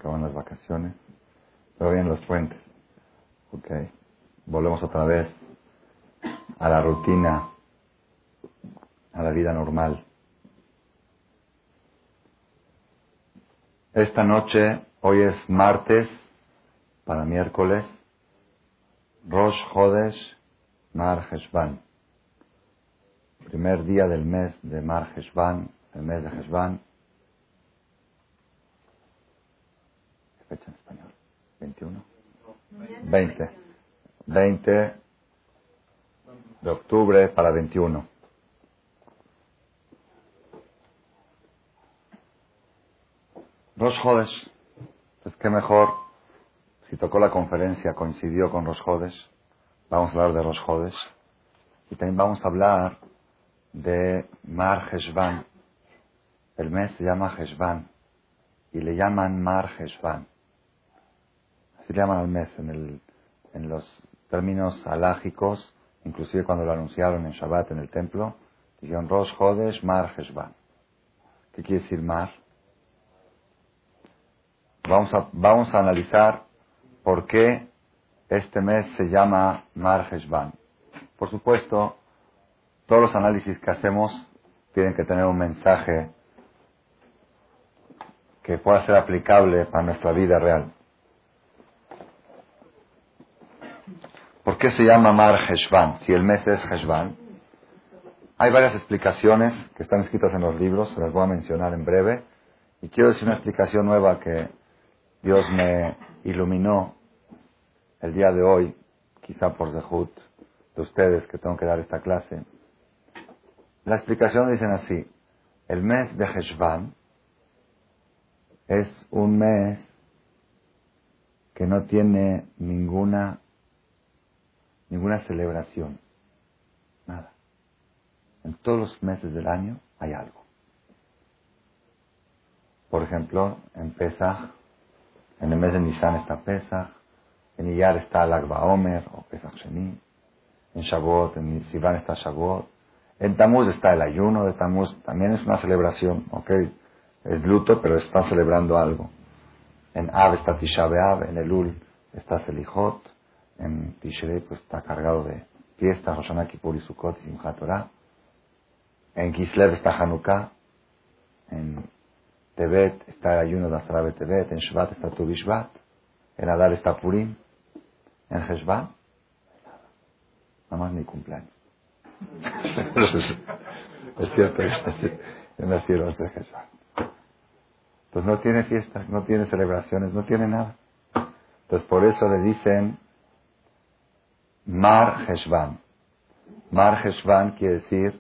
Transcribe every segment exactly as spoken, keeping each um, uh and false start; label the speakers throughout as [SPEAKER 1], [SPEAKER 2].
[SPEAKER 1] acaban las vacaciones, pero vienen los puentes. Ok, volvemos otra vez a la rutina, a la vida normal. Esta noche, hoy es martes, para miércoles, Rosh Chodesh Mar Heshvan. Primer día del mes de Mar Heshvan, el mes de Heshvan. ¿Qué fecha en español? ¿veintiuno? veinte. veinte de octubre para veintiuno. Rosh Chodesh. Pues qué mejor, si tocó la conferencia, coincidió con Rosh Chodesh. Vamos a hablar de Rosh Chodesh. Y también vamos a hablar de Mar Heshvan. El mes se llama Heshvan. Y le llaman Mar Heshvan. Así le llaman al mes en, el, en los términos halágicos. Inclusive cuando lo anunciaron en Shabbat en el templo, dijeron Rosh Chodesh Mar Heshvan. ¿Qué quiere decir Mar? Vamos a, vamos a analizar por qué este mes se llama Mar Heshvan. Por supuesto, todos los análisis que hacemos tienen que tener un mensaje que pueda ser aplicable para nuestra vida real. ¿Por qué se llama Mar Heshvan? Si el mes es Heshvan. Hay varias explicaciones que están escritas en los libros, se las voy a mencionar en breve. Y quiero decir una explicación nueva que Dios me iluminó el día de hoy, quizá por zehut de ustedes que tengo que dar esta clase. La explicación dicen así: el mes de Heshvan es un mes que no tiene ninguna ninguna celebración, nada. En todos los meses del año hay algo. Por ejemplo, en Pesach, en el mes de Nisan está Pesach, en Iyar está Lag BaOmer o Pesach Sheni, en Shavuot, en Sivan está Shavuot, en Tamuz está el ayuno de Tamuz, también es una celebración, ok, es luto, pero están celebrando algo. En Av está Tisha B'Av, en Elul está Selichot, en Tishrei pues está cargado de fiestas, Rosh Hashanah, Kippur y Sukkot y Simchat Torah. En Kislev está Hanukkah, en Tevet está el ayuno de Asara Tevet, en Shvat está Tu Bishvat, en Adar está Purim, en Heshvan, nada más mi cumpleaños. Es cierto, yo nací el once de Heshvan. Pues no tiene fiestas, no tiene celebraciones, no tiene nada. Entonces por eso le dicen Mar Heshvan. Mar Heshvan quiere decir,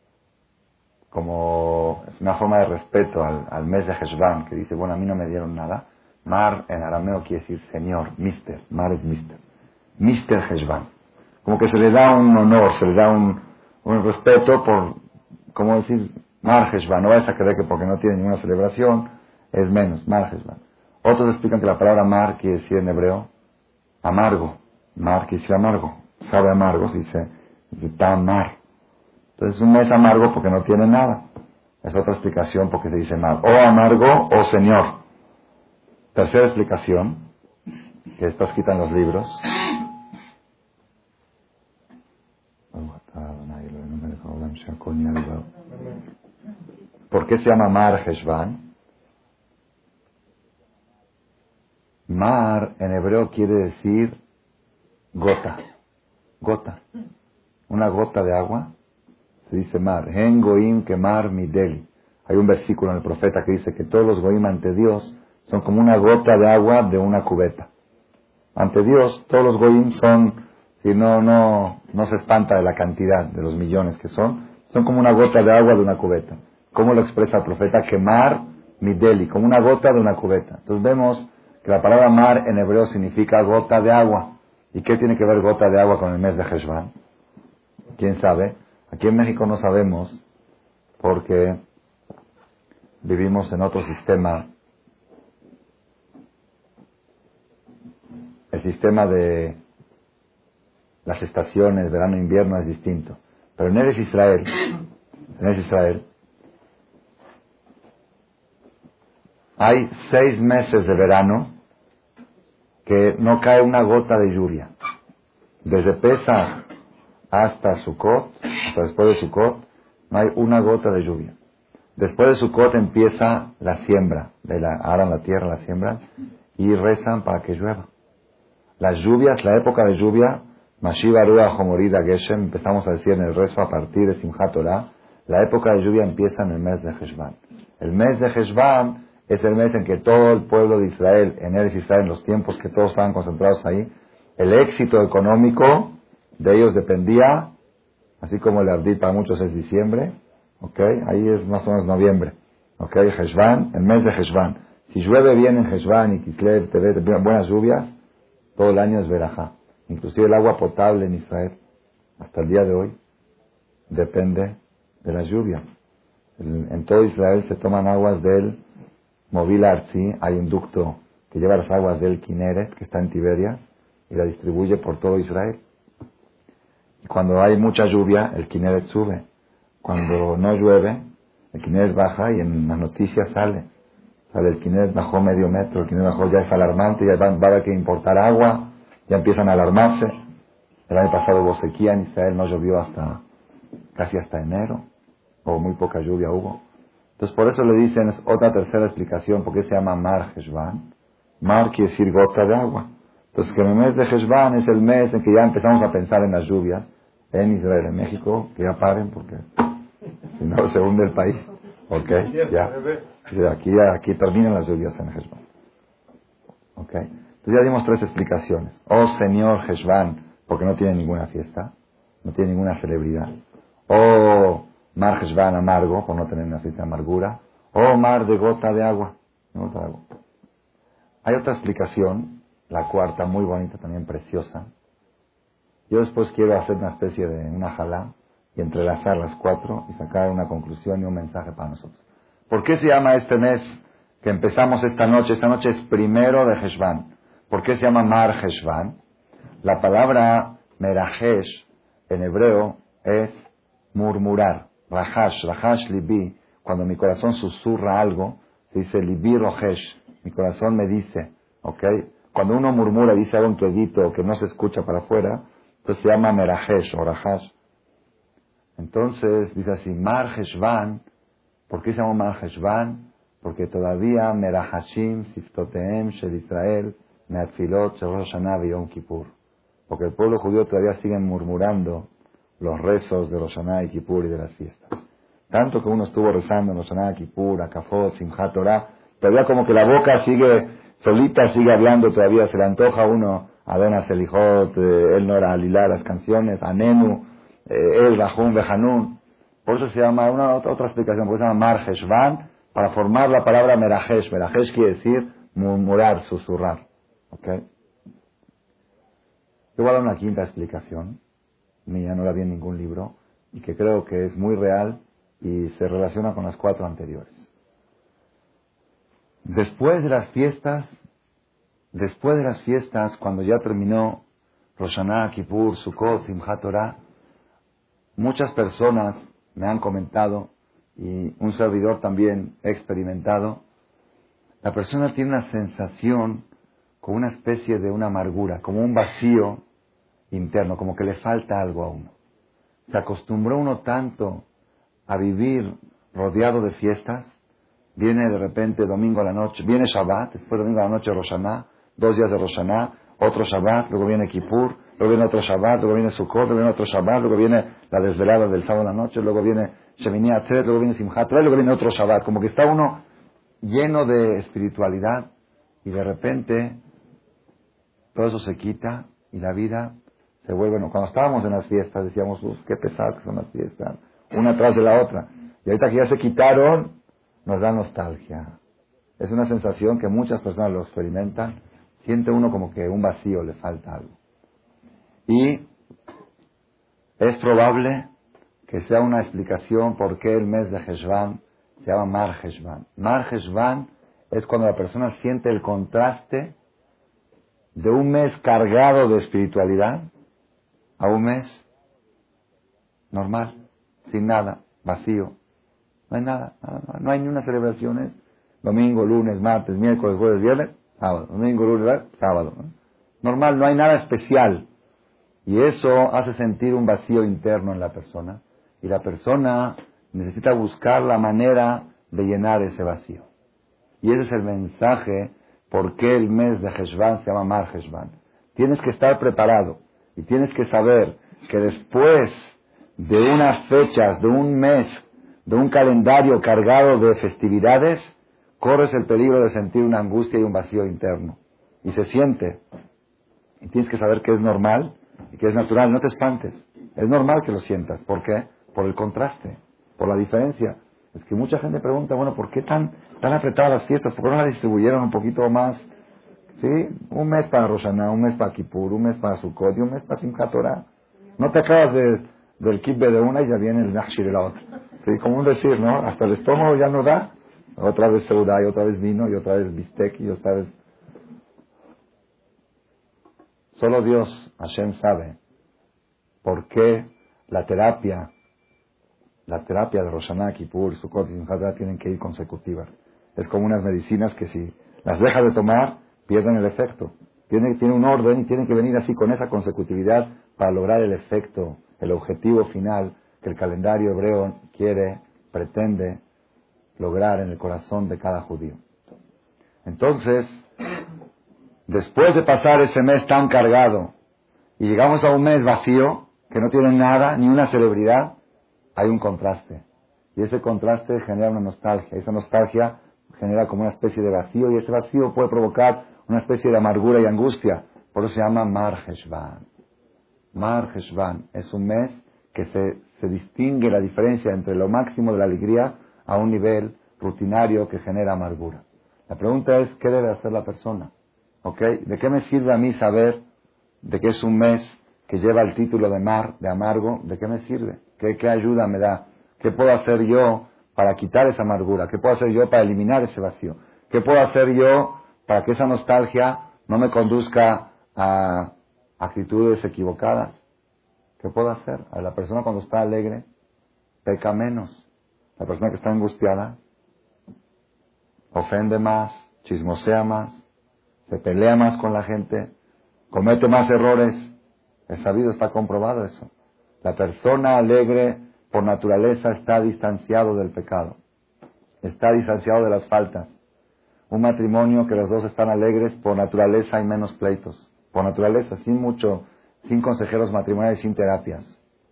[SPEAKER 1] como es una forma de respeto al, al mes de Heshvan, que dice, bueno, a mí no me dieron nada. Mar en arameo quiere decir señor, mister. Mar es mister. mister Heshvan. Como que se le da un honor, se le da un, un respeto por, ¿cómo decir? Mar Heshvan. No vayas a creer que porque no tiene ninguna celebración es menos. Mar Heshvan. Otros explican que la palabra mar quiere decir en hebreo amargo. Mar quiere decir amargo. Sabe amargo, se dice tamar. Entonces es un mes amargo porque no tiene nada. Es otra explicación porque se dice mar. O amargo o señor. Tercera explicación, que está escrita en los libros. ¿Por qué se llama Mar Heshvan? Mar en hebreo quiere decir gota. Gota. Una gota de agua. Se dice mar. Hen goim que mar mideli. Hay un versículo en el profeta que dice que todos los goim ante Dios son como una gota de agua de una cubeta. Ante Dios, todos los goim son, si no, no, no se espanta de la cantidad de los millones que son, son como una gota de agua de una cubeta. ¿Cómo lo expresa el profeta? Que mar mideli, como una gota de una cubeta. Entonces vemos que la palabra mar en hebreo significa gota de agua. ¿Y qué tiene que ver gota de agua con el mes de Heshvan? ¿Quién sabe? Aquí en México no sabemos porque vivimos en otro sistema. El sistema de las estaciones, verano e invierno, es distinto. Pero en Eretz Israel, en Eretz Israel, hay seis meses de verano que no cae una gota de lluvia. Desde Pesach hasta Sukkot, hasta después de Sukkot, no hay una gota de lluvia. Después de Sukkot empieza la siembra, de la, aran la tierra, la siembra, y rezan para que llueva. Las lluvias, la época de lluvia, Mashiva Ruach Homorida Geshem, empezamos a decir en el rezo a partir de Simchat Torah, la época de lluvia empieza en el mes de Heshvan. El mes de Heshvan es el mes en que todo el pueblo de Israel, en Eretz Israel, en los tiempos que todos estaban concentrados ahí, el éxito económico de ellos dependía, así como el Abdit para muchos es diciembre, ¿okay? Ahí es más o menos noviembre, ¿okay? Heshvan, el mes de Heshvan. Si llueve bien en Heshvan y Kislev, Tevet, buenas lluvias, todo el año es verajá. Inclusive el agua potable en Israel, hasta el día de hoy, depende de las lluvias. En, en todo Israel se toman aguas del Mobil Arzi, hay un ducto que lleva las aguas del Kineret, que está en Tiberias, y la distribuye por todo Israel. Y cuando hay mucha lluvia, el Kineret sube. Cuando no llueve, el Kineret baja y en las noticias sale. Sale el Kineret bajó medio metro, el Kineret bajó, ya es alarmante, ya va, va a haber que importar agua, ya empiezan a alarmarse. El año pasado hubo sequía en Israel, no llovió hasta casi hasta enero, o muy poca lluvia hubo. Entonces por eso le dicen, es otra tercera explicación, porque se llama Mar Heshvan. Mar quiere decir gota de agua. Entonces que el mes de Heshvan es el mes en que ya empezamos a pensar en las lluvias, en Israel, en México, que ya paren, porque si no se hunde el país. Ok, ya. Aquí, aquí terminan las lluvias en Heshvan. Ok. Entonces ya dimos tres explicaciones. Oh Señor Heshvan, porque no tiene ninguna fiesta, no tiene ninguna celebridad. Oh Mar Heshvan amargo, por no tener una fiesta de amargura. Oh mar de gota de agua. Gota de agua. Hay otra explicación, la cuarta, muy bonita, también preciosa. Yo después quiero hacer una especie de una jalá y entrelazar las cuatro y sacar una conclusión y un mensaje para nosotros. ¿Por qué se llama este mes que empezamos esta noche? Esta noche es primero de Heshvan. ¿Por qué se llama Mar Heshvan? La palabra Merajesh en hebreo es murmurar. Rahash, Rahash libi. Cuando mi corazón susurra algo, se dice libi rojesh. Mi corazón me dice, ¿ok? Cuando uno murmura, dice algo en quedito o que no se escucha para afuera, entonces se llama Merajesh o Rahash. Entonces dice así, Mar Heshvan. ¿Por qué se llama Mar Heshvan? Porque todavía Merahashim, Siftoteem, Shel Israel, Meatfilot, Shel Rosh Hashanah y Yom Kippur. Porque el pueblo judío todavía sigue murmurando los rezos de Rosh Hashanah y Kippur y de las fiestas. Tanto que uno estuvo rezando en Rosh Hashanah, Kippur, Akafot, Simchat Torah, todavía como que la boca sigue solita, sigue hablando, todavía se le antoja a uno Adonai Selijot, eh, El Nora Alilá, las canciones, Anenu, eh, El Rahum Behanun. Por eso se llama, una otra, otra explicación, por eso se llama Mar Heshvan, para formar la palabra Merajesh. Merajesh quiere decir murmurar, susurrar. ¿Ok? Yo voy a dar una quinta explicación, mía, no la vi en ningún libro, y que creo que es muy real y se relaciona con las cuatro anteriores. Después de las fiestas, después de las fiestas, cuando ya terminó Rosh Hashanah, Kippur, Sukkot, Simchat Torah, muchas personas me han comentado, y un servidor también he experimentado, la persona tiene una sensación como una especie de una amargura, como un vacío interno, como que le falta algo a uno. Se acostumbró uno tanto a vivir rodeado de fiestas, viene de repente domingo a la noche, viene Shabbat, después domingo a la noche Rosh Hashanah, dos días de Rosh Hashanah, otro Shabbat, luego viene Kippur, luego viene otro Shabbat, luego viene Sukkot, luego viene otro Shabbat, luego viene la desvelada del sábado a la noche, luego viene Shemini Atzeret, luego viene Simchat Torah, luego viene otro Shabbat, como que está uno lleno de espiritualidad y de repente todo eso se quita y la vida se vuelve, bueno, cuando estábamos en las fiestas decíamos, uff, qué pesadas que son las fiestas, una tras de la otra, y ahorita que ya se quitaron, nos da nostalgia. Es una sensación que muchas personas lo experimentan, siente uno como que un vacío, le falta algo. Y es probable que sea una explicación por qué el mes de Heshvan se llama Mar Heshvan. Mar Heshvan es cuando la persona siente el contraste de un mes cargado de espiritualidad a un mes normal, sin nada, vacío. No hay nada, nada, nada. No hay ni unas celebraciones, domingo, lunes, martes, miércoles, jueves, viernes, sábado. Domingo, lunes, sábado. Normal, no hay nada especial. Y eso hace sentir un vacío interno en la persona. Y la persona necesita buscar la manera de llenar ese vacío. Y ese es el mensaje por qué el mes de Heshvan se llama Mar Heshvan. Tienes que estar preparado y tienes que saber que después de unas fechas, de un mes, de un calendario cargado de festividades, corres el peligro de sentir una angustia y un vacío interno. Y se siente. Y tienes que saber que es normal y que es natural. No te espantes. Es normal que lo sientas. ¿Por qué? Por el contraste, por la diferencia. Es que mucha gente pregunta, bueno, ¿por qué tan, tan apretadas las fiestas? ¿Por qué no las distribuyeron un poquito más? ¿Sí? Un mes para Rosh Hashanah, un mes para Kippur, un mes para Sukkot y un mes para Simchat Torah. No te acabas de, del kibbeh de una y ya viene el Nachshi de la otra. Sí, como un decir, ¿no? Hasta el estómago ya no da. Otra vez seudá y otra vez vino y otra vez bistec y otra vez... Solo Dios, Hashem, sabe por qué la terapia, la terapia de Rosh Hashanah, Kippur, Sukkot y Simchat Torah tienen que ir consecutivas. Es como unas medicinas que si las dejas de tomar, pierden el efecto. Tiene, tiene un orden y tienen que venir así con esa consecutividad para lograr el efecto, el objetivo final que el calendario hebreo quiere, pretende lograr en el corazón de cada judío. Entonces, después de pasar ese mes tan cargado y llegamos a un mes vacío, que no tiene nada, ni una celebridad, hay un contraste. Y ese contraste genera una nostalgia. Esa nostalgia genera como una especie de vacío y ese vacío puede provocar una especie de amargura y angustia. Por eso se llama Mar Heshvan. Mar Heshvan es un mes que se, se distingue la diferencia entre lo máximo de la alegría a un nivel rutinario que genera amargura. La pregunta es, ¿qué debe hacer la persona? ¿Ok? ¿De qué me sirve a mí saber de que es un mes que lleva el título de Mar, de amargo? ¿De qué me sirve? ¿Qué, qué ayuda me da? ¿Qué puedo hacer yo para quitar esa amargura? ¿Qué puedo hacer yo para eliminar ese vacío? ¿Qué puedo hacer yo para que esa nostalgia no me conduzca a actitudes equivocadas? ¿Qué puedo hacer? A la persona cuando está alegre, peca menos. La persona que está angustiada, ofende más, chismosea más, se pelea más con la gente, comete más errores. Es sabido, está comprobado eso. La persona alegre, por naturaleza, está distanciado del pecado. Está distanciado de las faltas. Un matrimonio que los dos están alegres, por naturaleza hay menos pleitos. Por naturaleza, sin mucho, sin consejeros matrimoniales, sin terapias.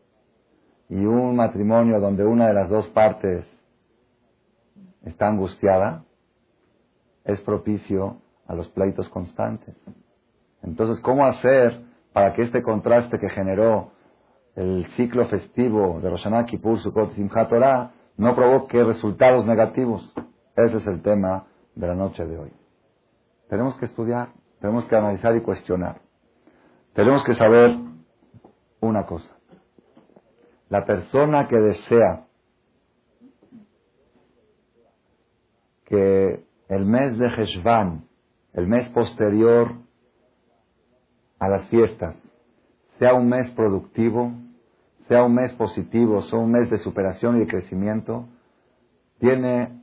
[SPEAKER 1] Y un matrimonio donde una de las dos partes está angustiada, es propicio a los pleitos constantes. Entonces, ¿cómo hacer para que este contraste que generó el ciclo festivo de Rosh Hashanah, Kippur, Sukkot y Simchat Torah no provoque resultados negativos? Ese es el tema de la noche de hoy. Tenemos que estudiar, tenemos que analizar y cuestionar. Tenemos que saber una cosa. La persona que desea que el mes de Heshvan, el mes posterior a las fiestas, sea un mes productivo, sea un mes positivo, sea un mes de superación y de crecimiento, tiene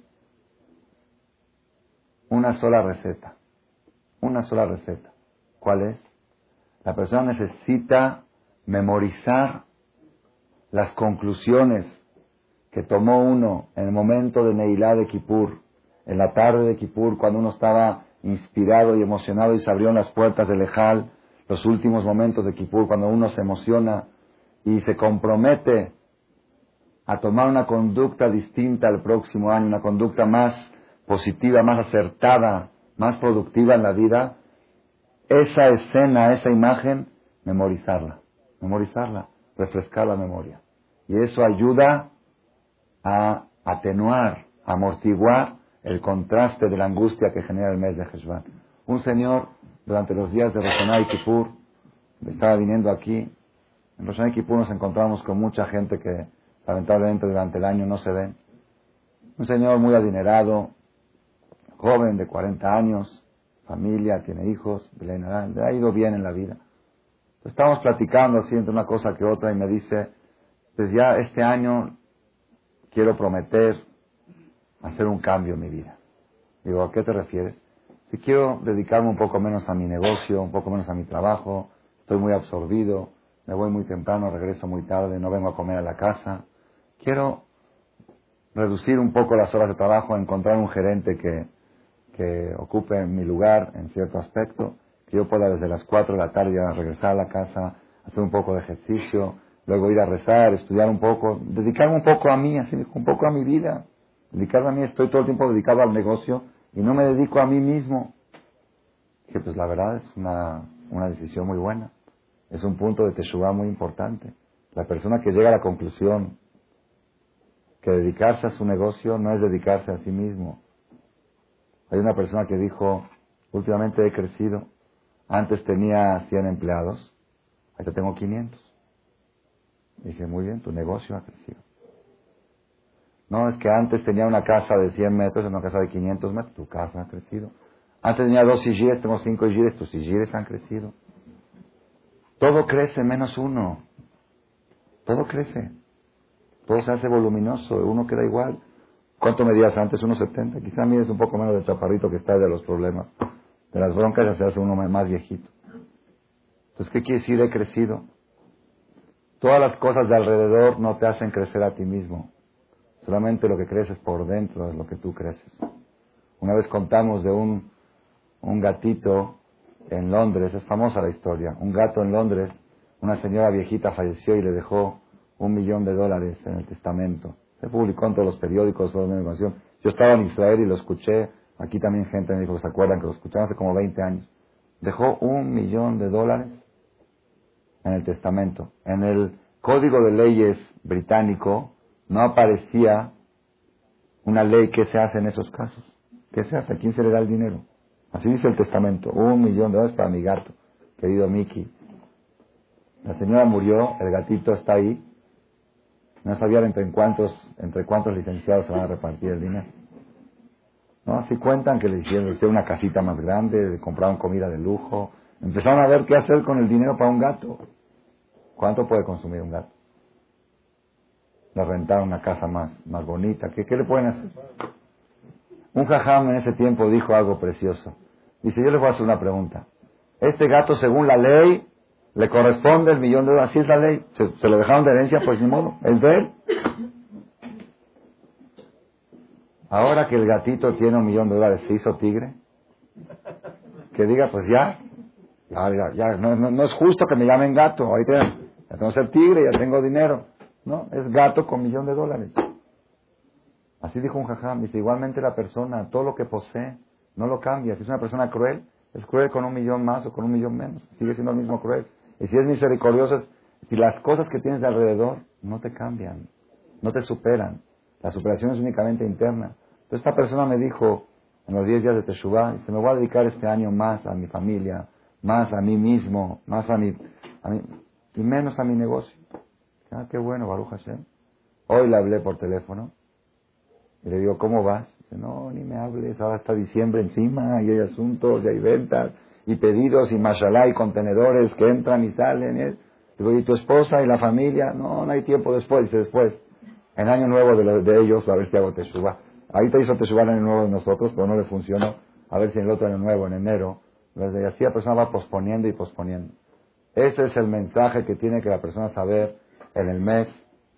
[SPEAKER 1] una sola receta. Una sola receta. ¿Cuál es? La persona necesita memorizar las conclusiones que tomó uno en el momento de Neilá de Kippur, en la tarde de Kippur, cuando uno estaba inspirado y emocionado y se abrieron las puertas del Ejal, los últimos momentos de Kippur, cuando uno se emociona y se compromete a tomar una conducta distinta al próximo año, una conducta más positiva, más acertada, más productiva en la vida, esa escena, esa imagen, memorizarla, memorizarla, refrescar la memoria. Y eso ayuda a atenuar, a amortiguar el contraste de la angustia que genera el mes de Heshvan. Un señor, durante los días de Rosh Hashanah y Kippur, estaba viniendo aquí. En Rosh Hashanah y Kippur nos encontramos con mucha gente que lamentablemente durante el año no se ven. Un señor muy adinerado, joven de cuarenta años, familia, tiene hijos, le ha ido bien en la vida. Estábamos platicando así entre una cosa que otra y me dice, pues ya este año quiero prometer hacer un cambio en mi vida. Digo, ¿a qué te refieres? Si quiero dedicarme un poco menos a mi negocio, un poco menos a mi trabajo, estoy muy absorbido, me voy muy temprano, regreso muy tarde, no vengo a comer a la casa. Quiero reducir un poco las horas de trabajo, encontrar un gerente que, que ocupe mi lugar en cierto aspecto, que yo pueda desde las cuatro de la tarde ya regresar a la casa, hacer un poco de ejercicio, luego ir a rezar, estudiar un poco, dedicarme un poco a mí, así, un poco a mi vida. Dedicarme a mí, estoy todo el tiempo dedicado al negocio y no me dedico a mí mismo. Que pues la verdad es una, una decisión muy buena. Es un punto de teshuvá muy importante. La persona que llega a la conclusión que dedicarse a su negocio no es dedicarse a sí mismo. Hay una persona que dijo, últimamente he crecido, antes tenía cien empleados, ahorita tengo quinientos. Dije, muy bien, tu negocio ha crecido. No, es que antes tenía una casa de cien metros, una casa de quinientos metros, tu casa ha crecido. Antes tenía dos sigires, tengo cinco sigires, tus sigires han crecido. Todo crece menos uno. Todo crece. Todo se hace voluminoso, uno queda igual. ¿Cuánto medías antes? uno setenta. Quizá mides un poco menos del chaparrito que está de los problemas. De las broncas ya se hace uno más viejito. Entonces, ¿qué quiere decir he crecido? Todas las cosas de alrededor no te hacen crecer a ti mismo. Solamente lo que creces por dentro es lo que tú creces. Una vez contamos de un, un gatito en Londres, es famosa la historia. Un gato en Londres, una señora viejita falleció y le dejó un millón de dólares en el testamento. Se publicó en todos los periódicos, toda la información. Yo estaba en Israel y lo escuché. Aquí también gente me dijo que se acuerdan que lo escucharon hace como veinte años. Dejó un millón de dólares en el testamento. En el Código de Leyes británico no aparecía una ley que se hace en esos casos. ¿Qué se hace? ¿A quién se le da el dinero? Así dice el testamento. Un millón de dólares para mi gato, querido Mickey. La señora murió, el gatito está ahí. No sabían entre cuántos, entre cuántos licenciados se van a repartir el dinero. ¿No? Así cuentan que le hicieron una casita más grande, le compraron comida de lujo. Empezaron a ver qué hacer con el dinero para un gato. ¿Cuánto puede consumir un gato? Le rentaron una casa más, más bonita. ¿Qué, ¿Qué le pueden hacer? Un jajam en ese tiempo dijo algo precioso. Dice, yo les voy a hacer una pregunta. Este gato, según la ley, le corresponde el millón de dólares. Así es la ley. Se, se lo dejaron de herencia, pues ni modo. Es de él. Ahora que el gatito tiene un millón de dólares, ¿se hizo tigre? Que diga, pues ya. Ya, ya, ya. No, no, no es justo que me llamen gato. Ahorita ya, ya tengo que ser tigre, ya tengo dinero. No, es gato con millón de dólares. Así dijo un jajam. Dice, igualmente la persona, todo lo que posee, no lo cambia. Si es una persona cruel, es cruel con un millón más o con un millón menos. Sigue siendo el mismo cruel. Y si es misericordioso, si las cosas que tienes de alrededor no te cambian, no te superan. La superación es únicamente interna. Entonces esta persona me dijo, en los diez días de Teshuvah, dice, me voy a dedicar este año más a mi familia, más a mí mismo, más a mi, a mi y menos a mi negocio. Ah, qué bueno, Baruch Hashem. Hoy le hablé por teléfono y le digo, ¿cómo vas? Dice, no, ni me hables, ahora está diciembre encima y hay asuntos y hay ventas y pedidos y mashallah y contenedores que entran y salen. ¿eh? Digo, ¿y tu esposa y la familia? No, no hay tiempo después. Dice, después, en año nuevo de, los, de ellos, a ver si hago Teshuvah. Ahí te hizo Teshuvah en año nuevo de nosotros, pero no le funcionó. A ver si en el otro año nuevo, en enero. Y así la persona va posponiendo y posponiendo. Ese es el mensaje que tiene que la persona saber en el mes.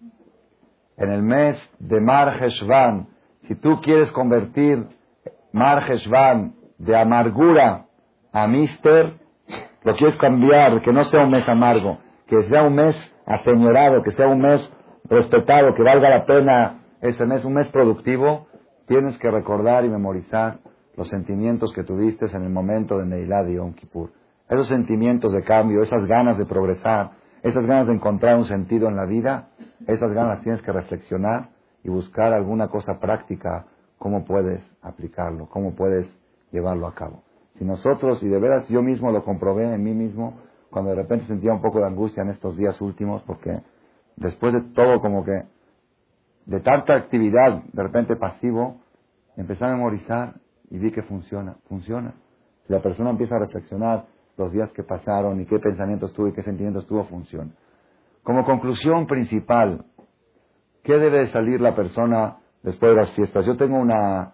[SPEAKER 1] En el mes de Mar Heshvan, si tú quieres convertir Mar Heshvan de amargura a mister, lo quieres cambiar, que no sea un mes amargo, que sea un mes aseñorado, que sea un mes respetado, que valga la pena ese mes, un mes productivo, tienes que recordar y memorizar los sentimientos que tuviste en el momento de Neilá de Yom Kippur. Esos sentimientos de cambio, esas ganas de progresar, esas ganas de encontrar un sentido en la vida, esas ganas tienes que reflexionar y buscar alguna cosa práctica, cómo puedes aplicarlo, cómo puedes llevarlo a cabo. Si nosotros, y de veras yo mismo lo comprobé en mí mismo, cuando de repente sentía un poco de angustia en estos días últimos, porque después de todo como que, de tanta actividad, de repente pasivo, empecé a memorizar y vi que funciona, funciona. Si la persona empieza a reflexionar los días que pasaron y qué pensamientos tuvo y qué sentimientos tuvo, funciona. Como conclusión principal, ¿qué debe de salir la persona después de las fiestas? Yo tengo una,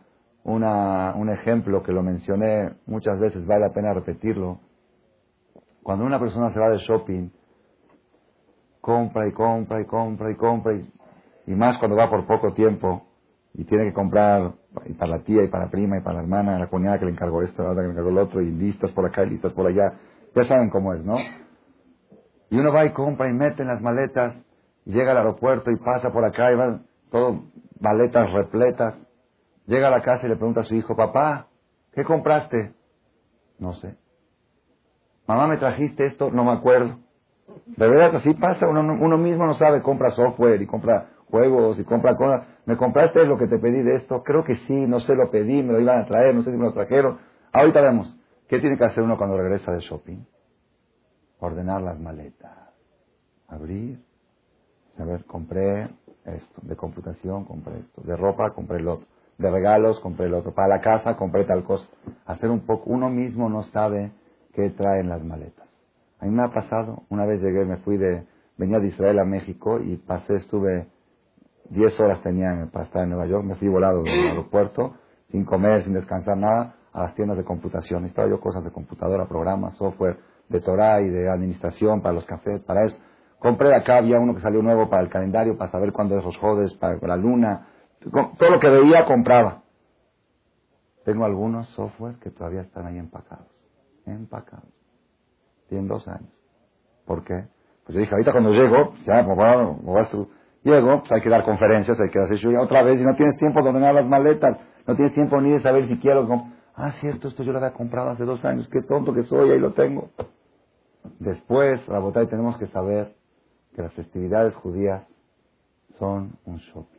[SPEAKER 1] una, un ejemplo que lo mencioné muchas veces, vale la pena repetirlo. Cuando una persona se va de shopping, compra y compra y compra y compra, y, y más cuando va por poco tiempo, y tiene que comprar y para la tía, y para la prima, y para la hermana, la cuñada que le encargó esto, la otra que le encargó el otro, y listas por acá y listas por allá. Ya saben cómo es, ¿no? Y uno va y compra y mete en las maletas, y llega al aeropuerto y pasa por acá, y va todo maletas repletas. Llega a la casa y le pregunta a su hijo, papá, ¿qué compraste? No sé. Mamá, ¿me trajiste esto? No me acuerdo. De verdad, así pasa, uno, uno mismo no sabe, compra software y compra juegos y compra cosas. ¿Me compraste lo que te pedí de esto? Creo que sí, no sé, lo pedí, me lo iban a traer, no sé si me lo trajeron. Ahorita vemos. ¿Qué tiene que hacer uno cuando regresa de shopping? Ordenar las maletas. Abrir. A ver, compré esto. De computación, compré esto. De ropa, compré el otro. De regalos, compré el otro. Para la casa, compré tal cosa. Hacer un poco. Uno mismo no sabe qué traen las maletas. A mí me ha pasado. Una vez llegué, me fui de... Venía de Israel a México y pasé, estuve... Diez horas tenía para estar en Nueva York. Me fui volado del aeropuerto, sin comer, sin descansar nada, a las tiendas de computación. Estaba yo cosas de computadora, programas, software, de Torah y de administración para los cafés, para eso. Compré de acá, había uno que salió nuevo para el calendario, para saber cuándo es los jodes, para la luna. Todo lo que veía, compraba. Tengo algunos software que todavía están ahí empacados. Empacados. Tienen dos años. ¿Por qué? Pues yo dije, ahorita cuando llego, ya, me voy a, me voy a llego, pues hay que dar conferencias, hay que hacer show otra vez, y no tienes tiempo de ordenar las maletas, no tienes tiempo ni de saber si quiero. Ah, cierto, esto yo lo había comprado hace dos años, qué tonto que soy, ahí lo tengo. Después, Rabotay, tenemos que saber que las festividades judías son un shopping.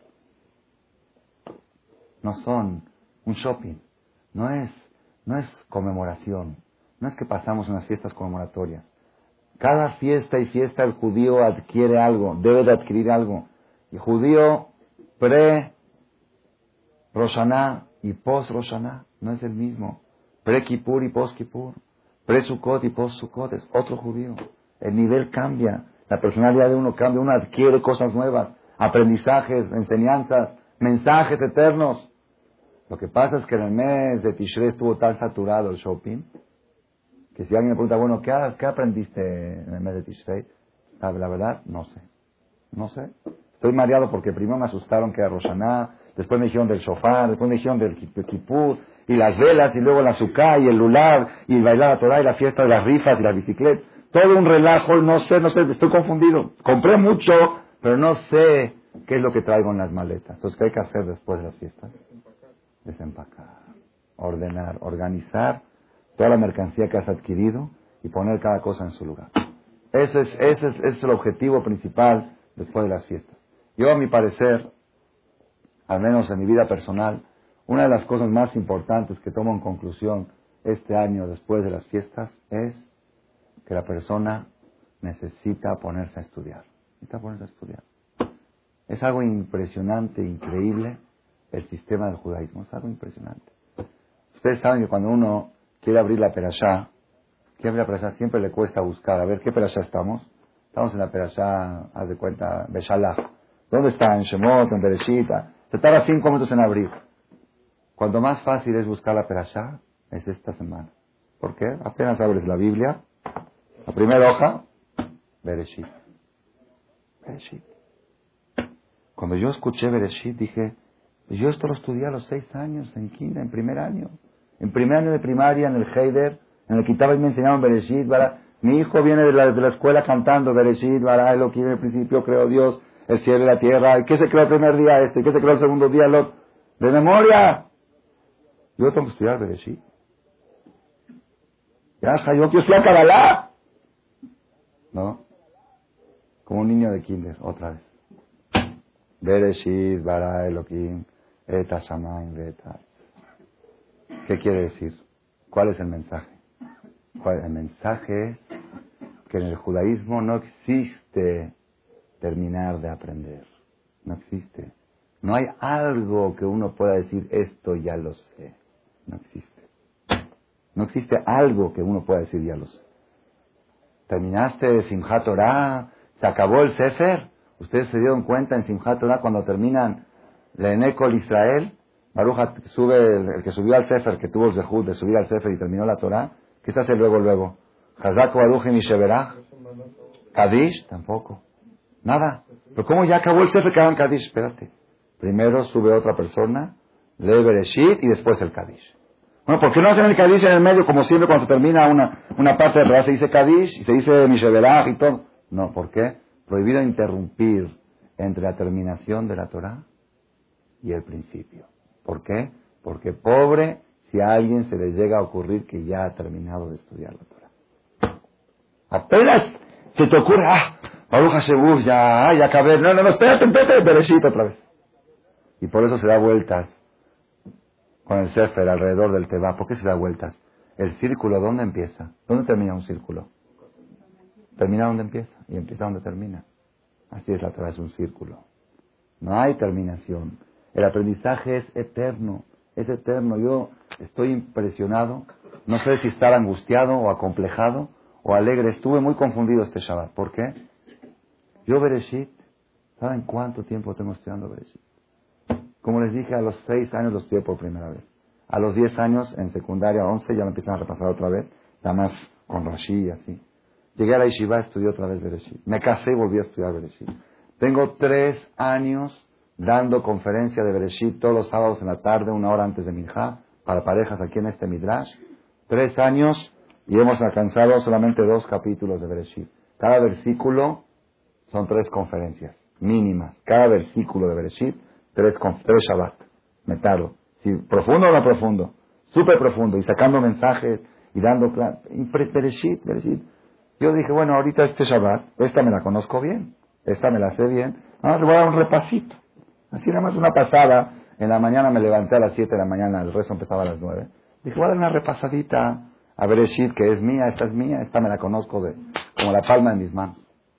[SPEAKER 1] No son un shopping. No es, no es conmemoración. No es que pasamos unas fiestas conmemoratorias. Cada fiesta y fiesta el judío adquiere algo, debe de adquirir algo. Y judío pre-Rosh Hashanah y post-Rosh Hashanah no es el mismo. Pre-Kippur y post-Kippur. Pre-Sukkot y post-Sukkot es otro judío. El nivel cambia. La personalidad de uno cambia. Uno adquiere cosas nuevas. Aprendizajes, enseñanzas, mensajes eternos. Lo que pasa es que en el mes de Tishrei estuvo tan saturado el shopping que si alguien me pregunta, bueno, ¿qué, qué aprendiste en el mes de Tishrei? ¿Sabe la verdad? No sé. No sé. Estoy mareado porque primero me asustaron que era Rosh Hashanah, después me dijeron del shofar, después me dijeron del Kippur, y las velas, y luego la Sukkah, y el lular, y bailar la Torah, y la fiesta de las rifas, y las bicicletas. Todo un relajo, no sé, no sé, estoy confundido. Compré mucho, pero no sé qué es lo que traigo en las maletas. Entonces, ¿qué hay que hacer después de las fiestas? Desempacar, ordenar, organizar toda la mercancía que has adquirido y poner cada cosa en su lugar. Ese es, ese es, ese es el objetivo principal después de las fiestas. Yo, a mi parecer, al menos en mi vida personal, una de las cosas más importantes que tomo en conclusión este año después de las fiestas es que la persona necesita ponerse a estudiar. Necesita ponerse a estudiar. Es algo impresionante, increíble, el sistema del judaísmo. Es algo impresionante. Ustedes saben que cuando uno quiere abrir la perashá, quiere abrir la perashá, siempre le cuesta buscar. A ver, ¿qué perashá estamos? Estamos en la perashá, haz de cuenta, Beshalach. ¿Dónde está? En Shemot, en Bereshit. Se tarda cinco minutos en abrir. Cuanto más fácil es buscar la perashá, es esta semana. ¿Por qué? Apenas abres la Biblia, la primera hoja, Bereshit. Bereshit. Cuando yo escuché Bereshit, dije, yo esto lo estudié a los seis años, en kinder, en primer año. En primer año de primaria, en el Heider, en el Kitab, me enseñaron Bereshit, Bara. Mi hijo viene de la, de la escuela cantando Bereshit, Bara, Elohim, en el principio creó Dios, el cielo y la tierra. ¿Y qué se creó el primer día este? ¿Y qué se creó el segundo día el otro? ¡De memoria! Yo tengo que estudiar Bereshit. Ya, yo quiero estudiar Kabbalah. ¿No? Como un niño de kinder, otra vez. Bereshit, Bara, Elohim, Eta Shamayim, Eta. ¿Qué quiere decir? ¿Cuál es el mensaje? ¿Cuál? El mensaje es que en el judaísmo no existe terminar de aprender. No existe. No hay algo que uno pueda decir, esto ya lo sé. No existe. No existe algo que uno pueda decir, ya lo sé. Terminaste Simchat Torah, se acabó el Sefer. Ustedes se dieron cuenta en Simchat Torah cuando terminan la Enecol Israel, Baruch sube, el, el que subió al Sefer, que tuvo el zehut de subir al Sefer y terminó la Torah, ¿qué se hace luego, luego? Hazak Baruch y Sheberach. Kadish, tampoco. Nada. Pero ¿cómo ya acabó el Sefer que hagan Kadish? Espérate. Primero sube otra persona, lee Bereshit y después el Kadish. Bueno, ¿por qué no hacen el Kadish en el medio como siempre cuando se termina una, una parte de Torah se dice Kadish y se dice Misheberach y todo? No, ¿por qué? Prohibido interrumpir entre la terminación de la Torah y el principio. ¿Por qué? Porque pobre si a alguien se le llega a ocurrir que ya ha terminado de estudiar la Torah. Apenas se te ocurre, ah, Baruch Hashem, ya, ya acabé. No, no, no, espérate, espérate, Bereshit otra vez. Y por eso se da vueltas con el Sefer alrededor del Teba. ¿Por qué se da vueltas? El círculo, ¿dónde empieza? ¿Dónde termina un círculo? Termina donde empieza y empieza donde termina. Así es la Torah, es un círculo. No hay terminación. El aprendizaje es eterno, es eterno. Yo estoy impresionado, no sé si estar angustiado o acomplejado o alegre. Estuve muy confundido este Shabbat. ¿Por qué? Yo Bereshit, ¿saben cuánto tiempo tengo estudiando Bereshit? Como les dije, a los seis años lo estudié por primera vez. A los diez años, en secundaria, once, ya me empiezan a repasar otra vez, nada más con Rashi y así. Llegué a la Yeshiva, estudié otra vez Bereshit. Me casé y volví a estudiar Bereshit. Tengo tres años dando conferencia de Bereshit todos los sábados en la tarde, una hora antes de Minjá, para parejas aquí en este Midrash. Tres años y hemos alcanzado solamente dos capítulos de Bereshit. Cada versículo son tres conferencias mínimas. Cada versículo de Bereshit, tres, tres Shabbat. Me tardo. Si profundo o no profundo. Súper profundo. Y sacando mensajes y dando clases. Bereshit, Bereshit. Yo dije, bueno, ahorita este Shabbat, esta me la conozco bien. Esta me la sé bien. Ahora le voy a dar un repasito. Así nada más una pasada. En la mañana me levanté a las siete de la mañana, el resto empezaba a las nueve. Dije, voy a dar una repasadita a Bereshit, que es mía, esta es mía, esta me la conozco de como la palma de mis manos.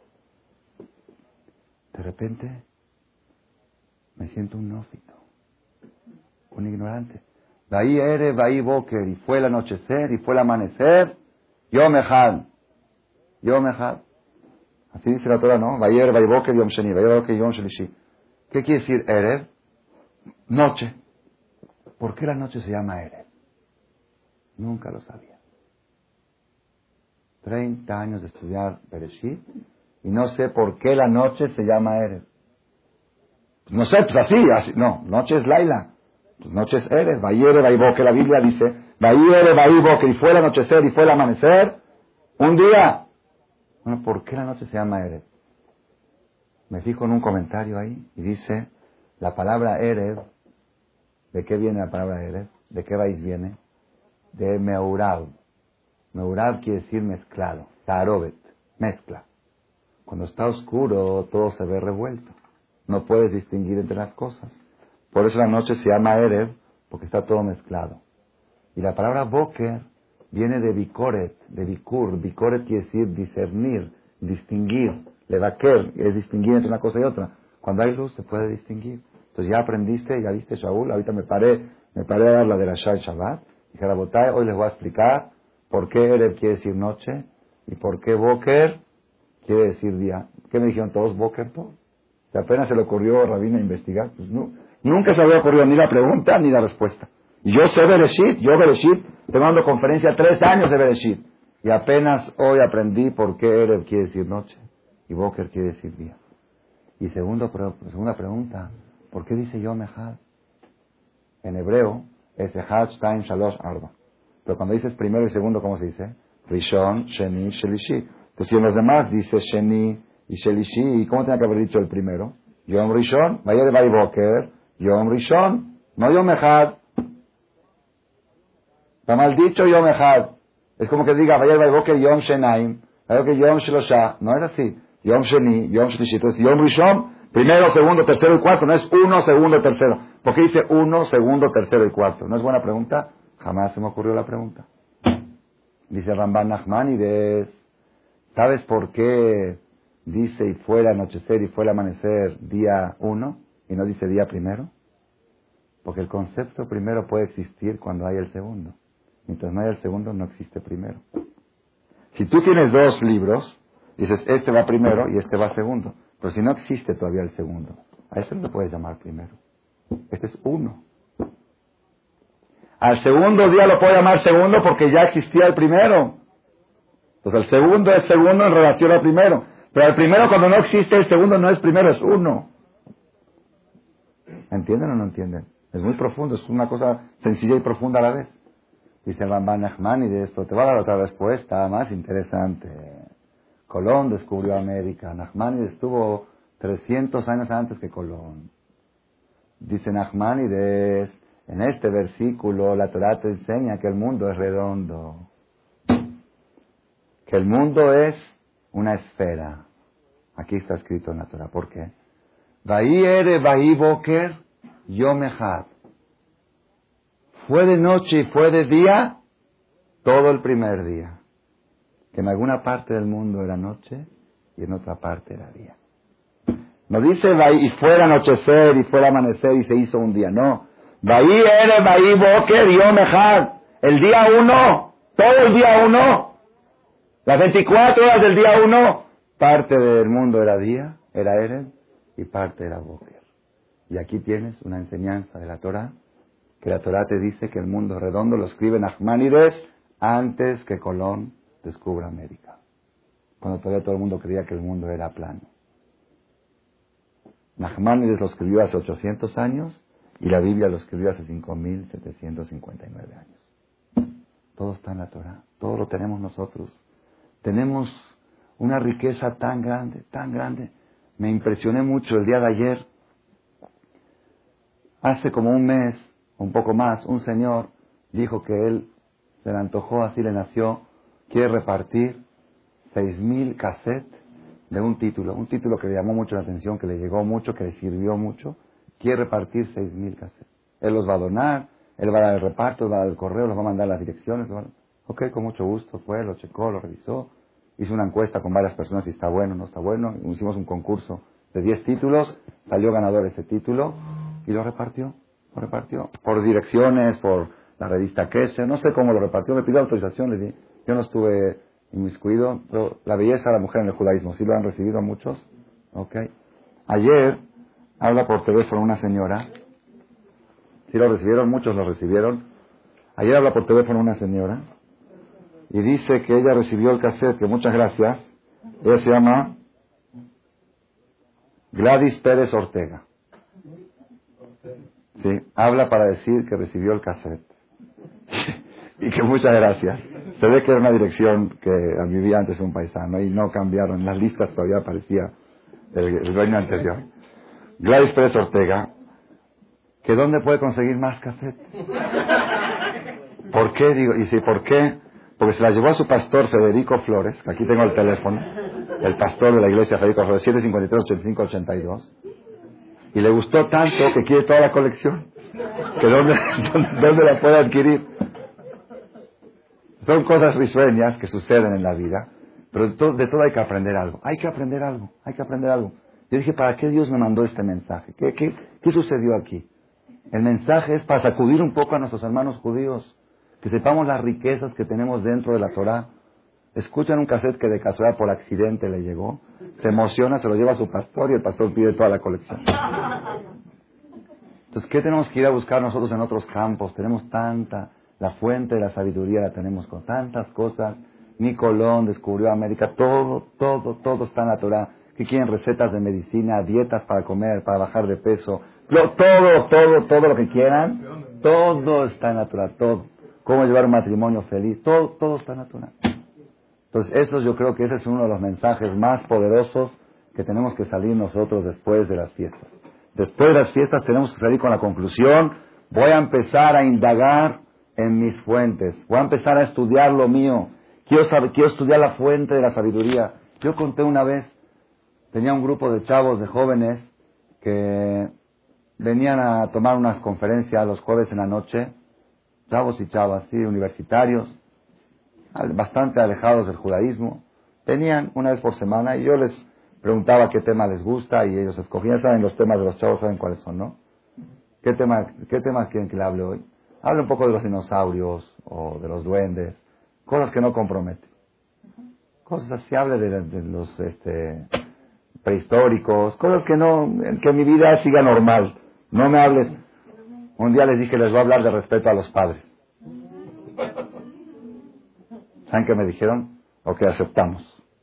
[SPEAKER 1] De repente, me siento un nófito, un ignorante. Bahí ere, bahí boker, y fue el anochecer, y fue el amanecer, yom echad, yom echad. Así dice la Torah, ¿no? Bahí ere, bahí boker, yom sheni, bahí ere, boker, yom shelishi. ¿Qué quiere decir erev? Noche. ¿Por qué la noche se llama erev? Nunca lo sabía. Treinta años de estudiar Bereshit y no sé por qué la noche se llama erev. Pues no sé, pues así, así. No, noche es Laila. Pues noche es erev. Vayere, vaybo, que la Biblia dice, Vayere, vaybo, que y fue el anochecer y fue el amanecer. Un día. Bueno, ¿por qué la noche se llama erev? Me fijo en un comentario ahí y dice, la palabra erev, ¿de qué viene la palabra erev? ¿De qué país viene? De meurab. Meurab quiere decir mezclado. Tarobet, mezcla. Cuando está oscuro, todo se ve revuelto. No puedes distinguir entre las cosas. Por eso la noche se llama erev, porque está todo mezclado. Y la palabra boker viene de bikoret, de bikur. Bikoret quiere decir discernir, distinguir. Levaker es distinguir entre una cosa y otra. Cuando hay luz se puede distinguir. Entonces ya aprendiste, ya viste Shaul. Ahorita me paré, me paré a dar la de la Shal Shabbat. Dije, Rabotay, hoy les voy a explicar por qué erev quiere decir noche y por qué boker quiere decir día. ¿Qué me dijeron todos? Boker todos. Si apenas se le ocurrió a Rabina investigar, pues no, nunca se había ocurrido ni la pregunta ni la respuesta. Y yo sé Bereshit, yo Bereshit, tengo dando conferencia tres años de Bereshit. Y apenas hoy aprendí por qué erev quiere decir noche y boker quiere decir día. Y segundo, segunda pregunta, ¿por qué dice Yom Echad? En hebreo es Echad, Shtaim, Shalosh, Arba. Pero cuando dices primero y segundo, ¿cómo se dice? Rishon, Sheni, Shelishi. Entonces, si en los demás dice Sheni y Shelishi, ¿y cómo tenía que haber dicho el primero? Yom Rishon, vaya de Bay Boker, Yom Rishon, no Yom Echad. Está mal dicho Yom Echad. Es como que diga, vaya de Bay Boker, Yom Shenaim, vaya que Yom Shelosha. No es así. Yom Sheni, Yom Shelishi. Entonces, Yom Rishon, primero, segundo, tercero y cuarto. No es uno, segundo, tercero. ¿Por qué dice uno, segundo, tercero y cuarto? ¿No es buena pregunta? Jamás se me ocurrió la pregunta. Dice Ramban Nachmanides, ¿sabes por qué dice y fue el anochecer y fue el amanecer día uno y no dice día primero? Porque el concepto primero puede existir cuando hay el segundo. Mientras no hay el segundo, no existe primero. Si tú tienes dos libros, dices, este va primero y este va segundo. Pero si no existe todavía el segundo, a este no le puedes llamar primero. Este es uno. Al segundo día lo puedo llamar segundo porque ya existía el primero. Entonces el segundo es segundo en relación al primero. Pero el primero, cuando no existe, el segundo no es primero, es uno. ¿Entienden o no entienden? Es muy profundo, es una cosa sencilla y profunda a la vez. Dice el Ramban Nachmanides, pero te va a dar otra respuesta más interesante. Colón descubrió América. Nachmanides estuvo trescientos años antes que Colón. Dice Nachmanides, en este versículo la Torah te enseña que el mundo es redondo. Que el mundo es una esfera. Aquí está escrito en la Torah. ¿Por qué? Vaí ere, vaí boker, yom echad. Fue de noche y fue de día, todo el primer día. Que en alguna parte del mundo era noche y en otra parte era día. No dice vaí, y fuera anochecer y fuera amanecer y se hizo un día. No. Vaí ere, vaí boker, yom echad. El día uno, todo el día uno. Las veinticuatro horas del día uno, parte del mundo era día, era Eren, y parte era Boker. Y aquí tienes una enseñanza de la Torah, que la Torah te dice que el mundo es redondo, lo escribe Nachmanides antes que Colón descubra América. Cuando todavía todo el mundo creía que el mundo era plano. Nachmanides lo escribió hace ochocientos años, y la Biblia lo escribió hace cinco mil setecientos cincuenta y nueve años. Todo está en la Torah, todo lo tenemos nosotros. Tenemos una riqueza tan grande, tan grande. Me impresioné mucho el día de ayer. Hace como un mes, un poco más, un señor dijo que él se le antojó, así le nació, quiere repartir seis mil cassettes de un título. Un título que le llamó mucho la atención, que le llegó mucho, que le sirvió mucho. Quiere repartir seis mil cassettes. Él los va a donar, él va a dar el reparto, va a dar el correo, los va a mandar las direcciones. Va a... Ok, con mucho gusto, fue, lo checó, lo revisó. Hizo una encuesta con varias personas si está bueno o no está bueno. Hicimos un concurso de diez títulos. Salió ganador ese título y lo repartió. Lo repartió. Por direcciones, por la revista Kesher. No sé cómo lo repartió. Me pidió autorización. Le di. Yo no estuve inmiscuido. Pero la belleza de la mujer en el judaísmo. ¿Sí lo han recibido muchos? Ok. Ayer habla por teléfono una señora. ¿Sí lo recibieron? Muchos lo recibieron. Ayer habla por teléfono una señora. Y dice que ella recibió el cassette, que muchas gracias. Ella se llama Gladys Pérez Ortega. Sí, habla para decir que recibió el cassette. Y que muchas gracias. Se ve que era una dirección que vivía antes un paisano y no cambiaron. En las listas todavía aparecía el, el dueño anterior. Gladys Pérez Ortega, que ¿dónde puede conseguir más cassette? ¿Por qué? Digo, y si, ¿por qué? Porque se la llevó a su pastor Federico Flores, que aquí tengo el teléfono, el pastor de la iglesia Federico Flores, siete cinco tres, ochenta y cinco, ochenta y dos, y le gustó tanto que quiere toda la colección, que dónde, dónde la puede adquirir. Son cosas risueñas que suceden en la vida, pero de todo, de todo hay que aprender algo, hay que aprender algo, hay que aprender algo. Yo dije, ¿para qué Dios me mandó este mensaje? ¿Qué, qué, qué sucedió aquí? El mensaje es para sacudir un poco a nuestros hermanos judíos, que sepamos las riquezas que tenemos dentro de la Torah. Escuchan un cassette que de casualidad por accidente le llegó, se emociona, se lo lleva a su pastor y el pastor pide toda la colección. Entonces, ¿qué tenemos que ir a buscar nosotros en otros campos? Tenemos tanta, la fuente de la sabiduría la tenemos con tantas cosas. Ni Colón descubrió América, todo, todo, todo está en la Torah. ¿Qué quieren? Recetas de medicina, dietas para comer, para bajar de peso. Lo, todo, todo, todo lo que quieran, todo está en la Torah, todo. Cómo llevar un matrimonio feliz, todo, todo está natural. Entonces, eso yo creo que ese es uno de los mensajes más poderosos que tenemos que salir nosotros después de las fiestas. Después de las fiestas tenemos que salir con la conclusión, voy a empezar a indagar en mis fuentes, voy a empezar a estudiar lo mío, quiero saber, quiero estudiar la fuente de la sabiduría. Yo conté una vez, tenía un grupo de chavos, de jóvenes, que venían a tomar unas conferencias los jueves en la noche, chavos y chavas, sí, universitarios, bastante alejados del judaísmo. Venían una vez por semana y yo les preguntaba qué tema les gusta y ellos escogían. Saben los temas de los chavos, saben cuáles son, ¿no? ¿Qué tema, qué temas quieren que le hable hoy? Hable un poco de los dinosaurios o de los duendes, cosas que no comprometen. Cosas así, hable de, de los este, prehistóricos, cosas que no, que mi vida siga normal. No me hables. Un día les dije, les voy a hablar de respeto a los padres. ¿Saben qué me dijeron? Ok, aceptamos.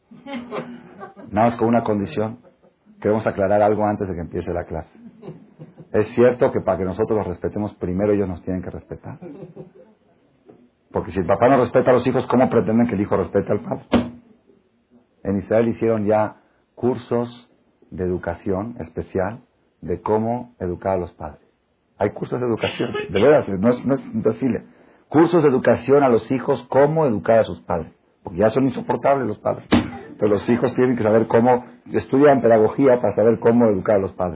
[SPEAKER 1] Nada más con una condición. Queremos aclarar algo antes de que empiece la clase. Es cierto que para que nosotros los respetemos, primero ellos nos tienen que respetar. Porque si el papá no respeta a los hijos, ¿cómo pretenden que el hijo respete al padre? En Israel hicieron ya cursos de educación especial de cómo educar a los padres. Hay cursos de educación, de veras, no es, no es imposible. Cursos de educación a los hijos, cómo educar a sus padres. Porque ya son insoportables los padres. Entonces los hijos tienen que saber cómo, estudian pedagogía para saber cómo educar a los padres.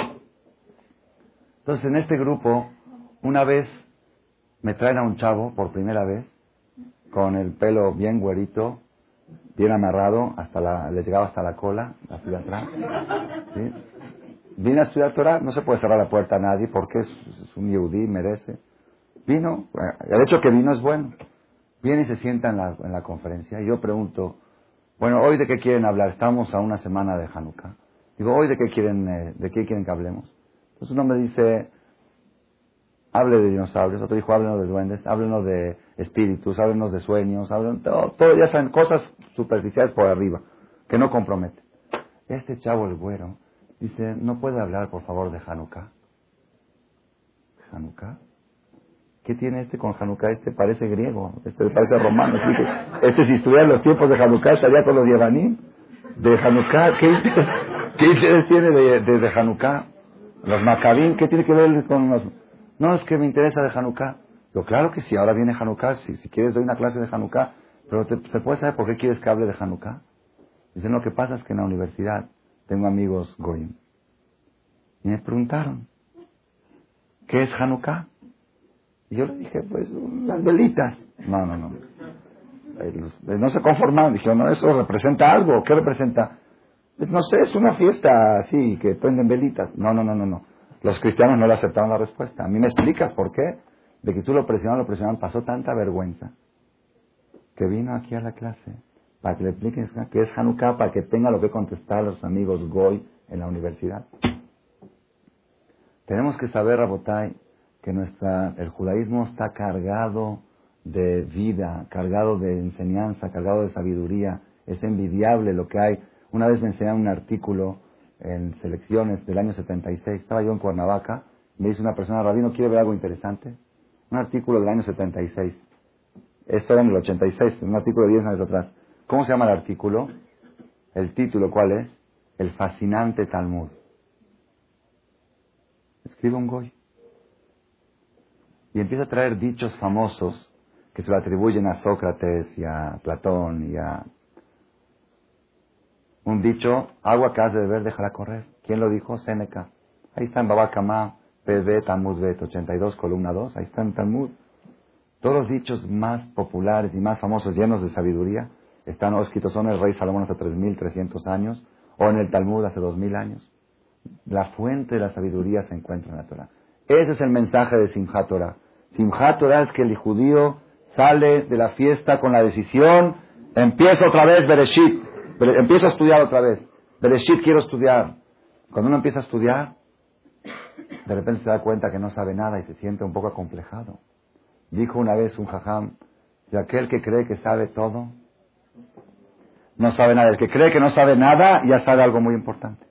[SPEAKER 1] Entonces en este grupo, una vez me traen a un chavo por primera vez, con el pelo bien güerito, bien amarrado, hasta la, le llegaba hasta la cola, hasta de atrás. ¿Sí? Vine a estudiar Torah, no se puede cerrar la puerta a nadie porque es, es un yehudí, merece. Vino, el hecho que vino es bueno. Viene y se sienta en la, en la conferencia y yo pregunto, bueno, ¿hoy de qué quieren hablar? Estamos a una semana de Hanukkah. Digo, ¿hoy de qué quieren, eh, de qué quieren que hablemos? Entonces uno me dice, hable de dinosaurios, otro dijo, háblenos de duendes, háblenos de espíritus, háblenos de sueños, háblenos, todo, todo ya saben, cosas superficiales por arriba, que no comprometen. Este chavo, el güero, dice, ¿no puede hablar, por favor, de Hanukkah? ¿Hanukkah? ¿Qué tiene este con Hanukkah? Este parece griego, este parece romano. Este, este si estuviera en los tiempos de Hanukkah, estaría con los Yevanim. De Hanukkah, ¿qué interés, ¿qué interés tiene de, de, de Hanukkah? Los Maccabim, ¿qué tiene que ver con los...? No, es que me interesa de Hanukkah. Yo, claro que sí, ahora viene Hanukkah, si, si quieres doy una clase de Hanukkah, pero te, ¿se puede saber por qué quieres que hable de Hanukkah? Dicen, lo que pasa es que en la universidad tengo amigos Goyim. Y me preguntaron, ¿qué es Hanukkah? Y yo le dije, pues, las velitas. No, no, no. No se conformaron. Dijeron, no, eso representa algo. ¿Qué representa? Pues, no sé, es una fiesta así, que prenden velitas. No, no, no, no, no. Los cristianos no le aceptaron la respuesta. A mí me explicas por qué. De que tú lo presionaron, lo presionaron, pasó tanta vergüenza que vino aquí a la clase para que le expliquen qué es Hanukkah, para que tenga lo que contestar a los amigos Goy en la universidad. Tenemos que saber, Rabotai, que nuestra, el judaísmo está cargado de vida, cargado de enseñanza, cargado de sabiduría. Es envidiable lo que hay. Una vez me enseñaron un artículo en Selecciones del año setenta y seis. Estaba yo en Cuernavaca. Me dice una persona, Rabino, ¿quiere ver algo interesante? Un artículo del año setenta y seis. Esto era en el ochenta y seis, un artículo de diez años atrás. ¿Cómo se llama el artículo? El título, ¿cuál es? El fascinante Talmud. Escribe un goy. Y empieza a traer dichos famosos que se lo atribuyen a Sócrates y a Platón y a... Un dicho, agua que has de beber, déjala correr. ¿Quién lo dijo? Séneca. Ahí está en Baba Kamá, P B, Talmud Bet, ochenta y dos, columna dos. Ahí está en Talmud. Todos los dichos más populares y más famosos, llenos de sabiduría, están escritos en el rey Salomón hace tres mil trescientos años o en el Talmud hace dos mil años. La fuente de la sabiduría se encuentra en la Torah. Ese es el mensaje de Simchat Torah. Simchat Torah es que el judío sale de la fiesta con la decisión, empieza otra vez Bereshit, empiezo a estudiar otra vez. Bereshit quiero estudiar. Cuando uno empieza a estudiar, de repente se da cuenta que no sabe nada y se siente un poco acomplejado. Dijo una vez un jajam, de aquel que cree que sabe todo, no sabe nada. El que cree que no sabe nada, ya sabe algo muy importante.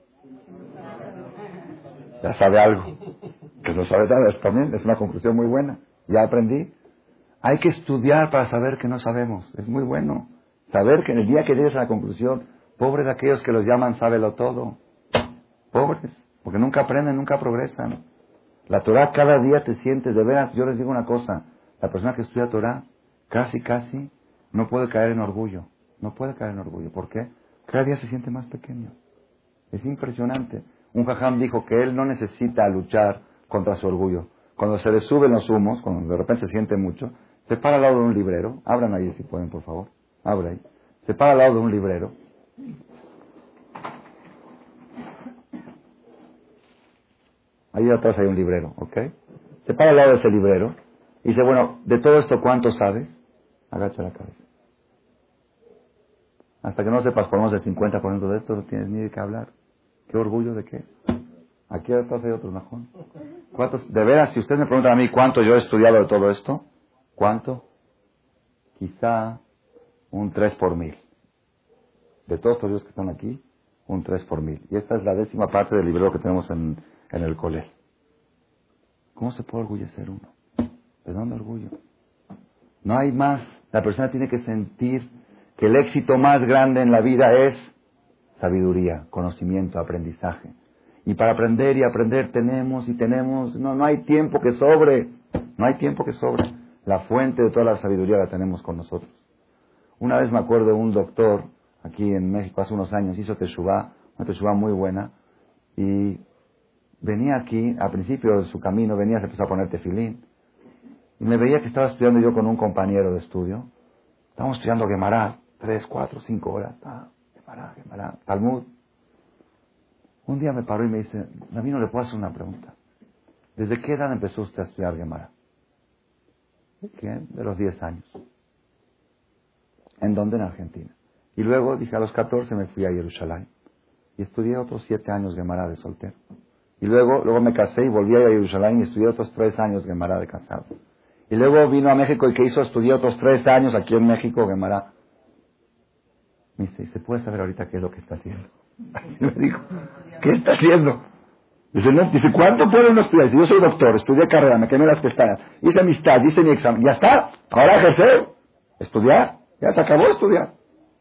[SPEAKER 1] Ya sabe algo. Que no sabe nada, es también es una conclusión muy buena. Ya aprendí. Hay que estudiar para saber que no sabemos. Es muy bueno. Saber que en el día que llegues a la conclusión, pobres de aquellos que los llaman sábelo todo. Pobres, porque nunca aprenden, nunca progresan. La Torah cada día te sientes, de veras, yo les digo una cosa, la persona que estudia Torah, casi, casi, no puede caer en orgullo. No puede caer en orgullo. ¿Por qué? Cada día se siente más pequeño. Es impresionante. Un jajam dijo que él no necesita luchar contra su orgullo. Cuando se le suben los humos, cuando de repente se siente mucho, se para al lado de un librero. Abran ahí si pueden, por favor. Abra ahí. Se para al lado de un librero. Ahí atrás hay un librero, ¿ok? Se para al lado de ese librero y dice, bueno, de todo esto, ¿cuánto sabes? Agacha la cabeza. Hasta que no sepas por lo menos el cincuenta por ciento de esto, no tienes ni de qué hablar. ¿Qué orgullo de qué? Aquí atrás hay otro majón. ¿Cuántos? De veras, si ustedes me preguntan a mí cuánto yo he estudiado de todo esto, ¿cuánto? Quizá un tres por mil. De todos los libros que están aquí, un tres por mil. Y esta es la décima parte del libro que tenemos en, en el colegio. ¿Cómo se puede orgullecer uno? ¿De dónde orgullo? No hay más. La persona tiene que sentir que el éxito más grande en la vida es sabiduría, conocimiento, aprendizaje. Y para aprender y aprender tenemos y tenemos... No, no hay tiempo que sobre. No hay tiempo que sobre. La fuente de toda la sabiduría la tenemos con nosotros. Una vez me acuerdo de un doctor aquí en México hace unos años, hizo teshuvá, una teshuvá muy buena, y venía aquí, al principio de su camino, venía, se empezó a poner tefilín, y me veía que estaba estudiando yo con un compañero de estudio. Estábamos estudiando Gemara, tres, cuatro, cinco horas, ah, Gemara, Gemara, Talmud. Un día me paró y me dice, a mí no le puedo hacer una pregunta. ¿Desde qué edad empezó usted a estudiar Gemara? ¿De qué? De los diez años. ¿En dónde? En Argentina. Y luego, dije, a los catorce me fui a Jerusalén. Y estudié otros siete años Gemara de soltero. Y luego, luego me casé y volví a Jerusalén y estudié otros tres años Gemara de casado. Y luego vino a México y ¿qué hizo? Estudié otros tres años aquí en México Gemara. Me dice, ¿se puede saber ahorita qué es lo que está haciendo? Y me dijo, ¿qué está haciendo? Dice, no, dice, ¿cuánto puede uno estudiar? Dice, yo soy doctor, estudié carrera, me quemé las pestañas, hice amistad, hice mi examen, ya está, ahora ejercer, estudiar, ya se acabó de estudiar.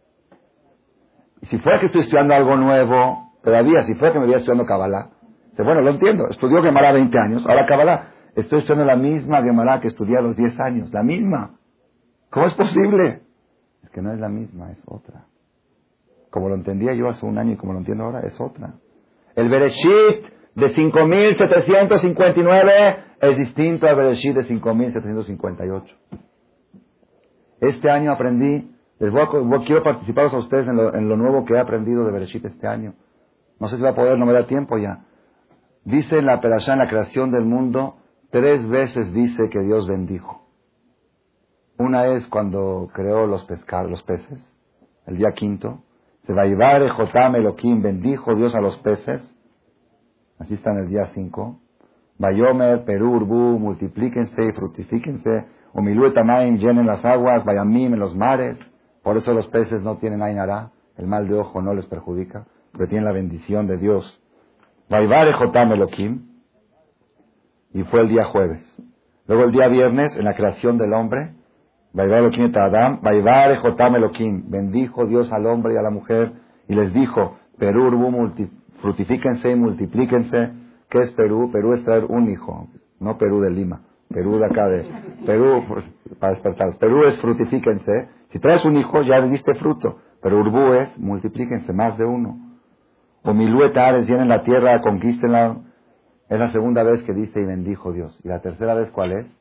[SPEAKER 1] Y si fuera que estoy estudiando algo nuevo, todavía, si fuera que me voy estudiando Kabbalah, dice, bueno, lo entiendo, estudió Gemara veinte años, ahora Kabbalah, estoy estudiando la misma Gemara que estudié a los diez años, la misma. ¿Cómo es posible? Es que no es la misma, es otra. Como lo entendía yo hace un año y como lo entiendo ahora, es otra. El Bereshit de cinco mil setecientos cincuenta y nueve es distinto al Bereshit de cinco mil setecientos cincuenta y ocho. Este año aprendí, les voy a, voy, quiero participaros a ustedes en lo, en lo nuevo que he aprendido de Bereshit este año. No sé si va a poder, no me da tiempo ya. Dice en la Perashá, en la creación del mundo, tres veces dice que Dios bendijo. Una es cuando creó los pescados, los peces, el día quinto. Se va a llevar Jotam Elohim, bendijo Dios a los peces. Así está en el día cinco. Vayomer, Perú, Urbu, multiplíquense y fructifíquense. Omilú etamaim, llenen las aguas. Vayamim, en los mares. Por eso los peces no tienen ainara. El mal de ojo no les perjudica, porque tienen la bendición de Dios. Vaivare Jotam Elohim. Y fue el día jueves. Luego el día viernes, en la creación del hombre. Vaivare Elohim et Adam. Vaivare Jotam Elohim. Bendijo Dios al hombre y a la mujer. Y les dijo, Perú, Urbu, multiplíquense. Frutifíquense y multiplíquense. ¿Qué es Perú? Perú es traer un hijo, no Perú de Lima, Perú de acá de Perú, pues, para despertar. Perú es frutifíquense. Si traes un hijo ya le diste fruto, pero Urbu es multiplíquense, más de uno. O Miluetares, llenen la tierra, conquístenla. Es la segunda vez que dice y bendijo Dios. ¿Y la tercera vez cuál es?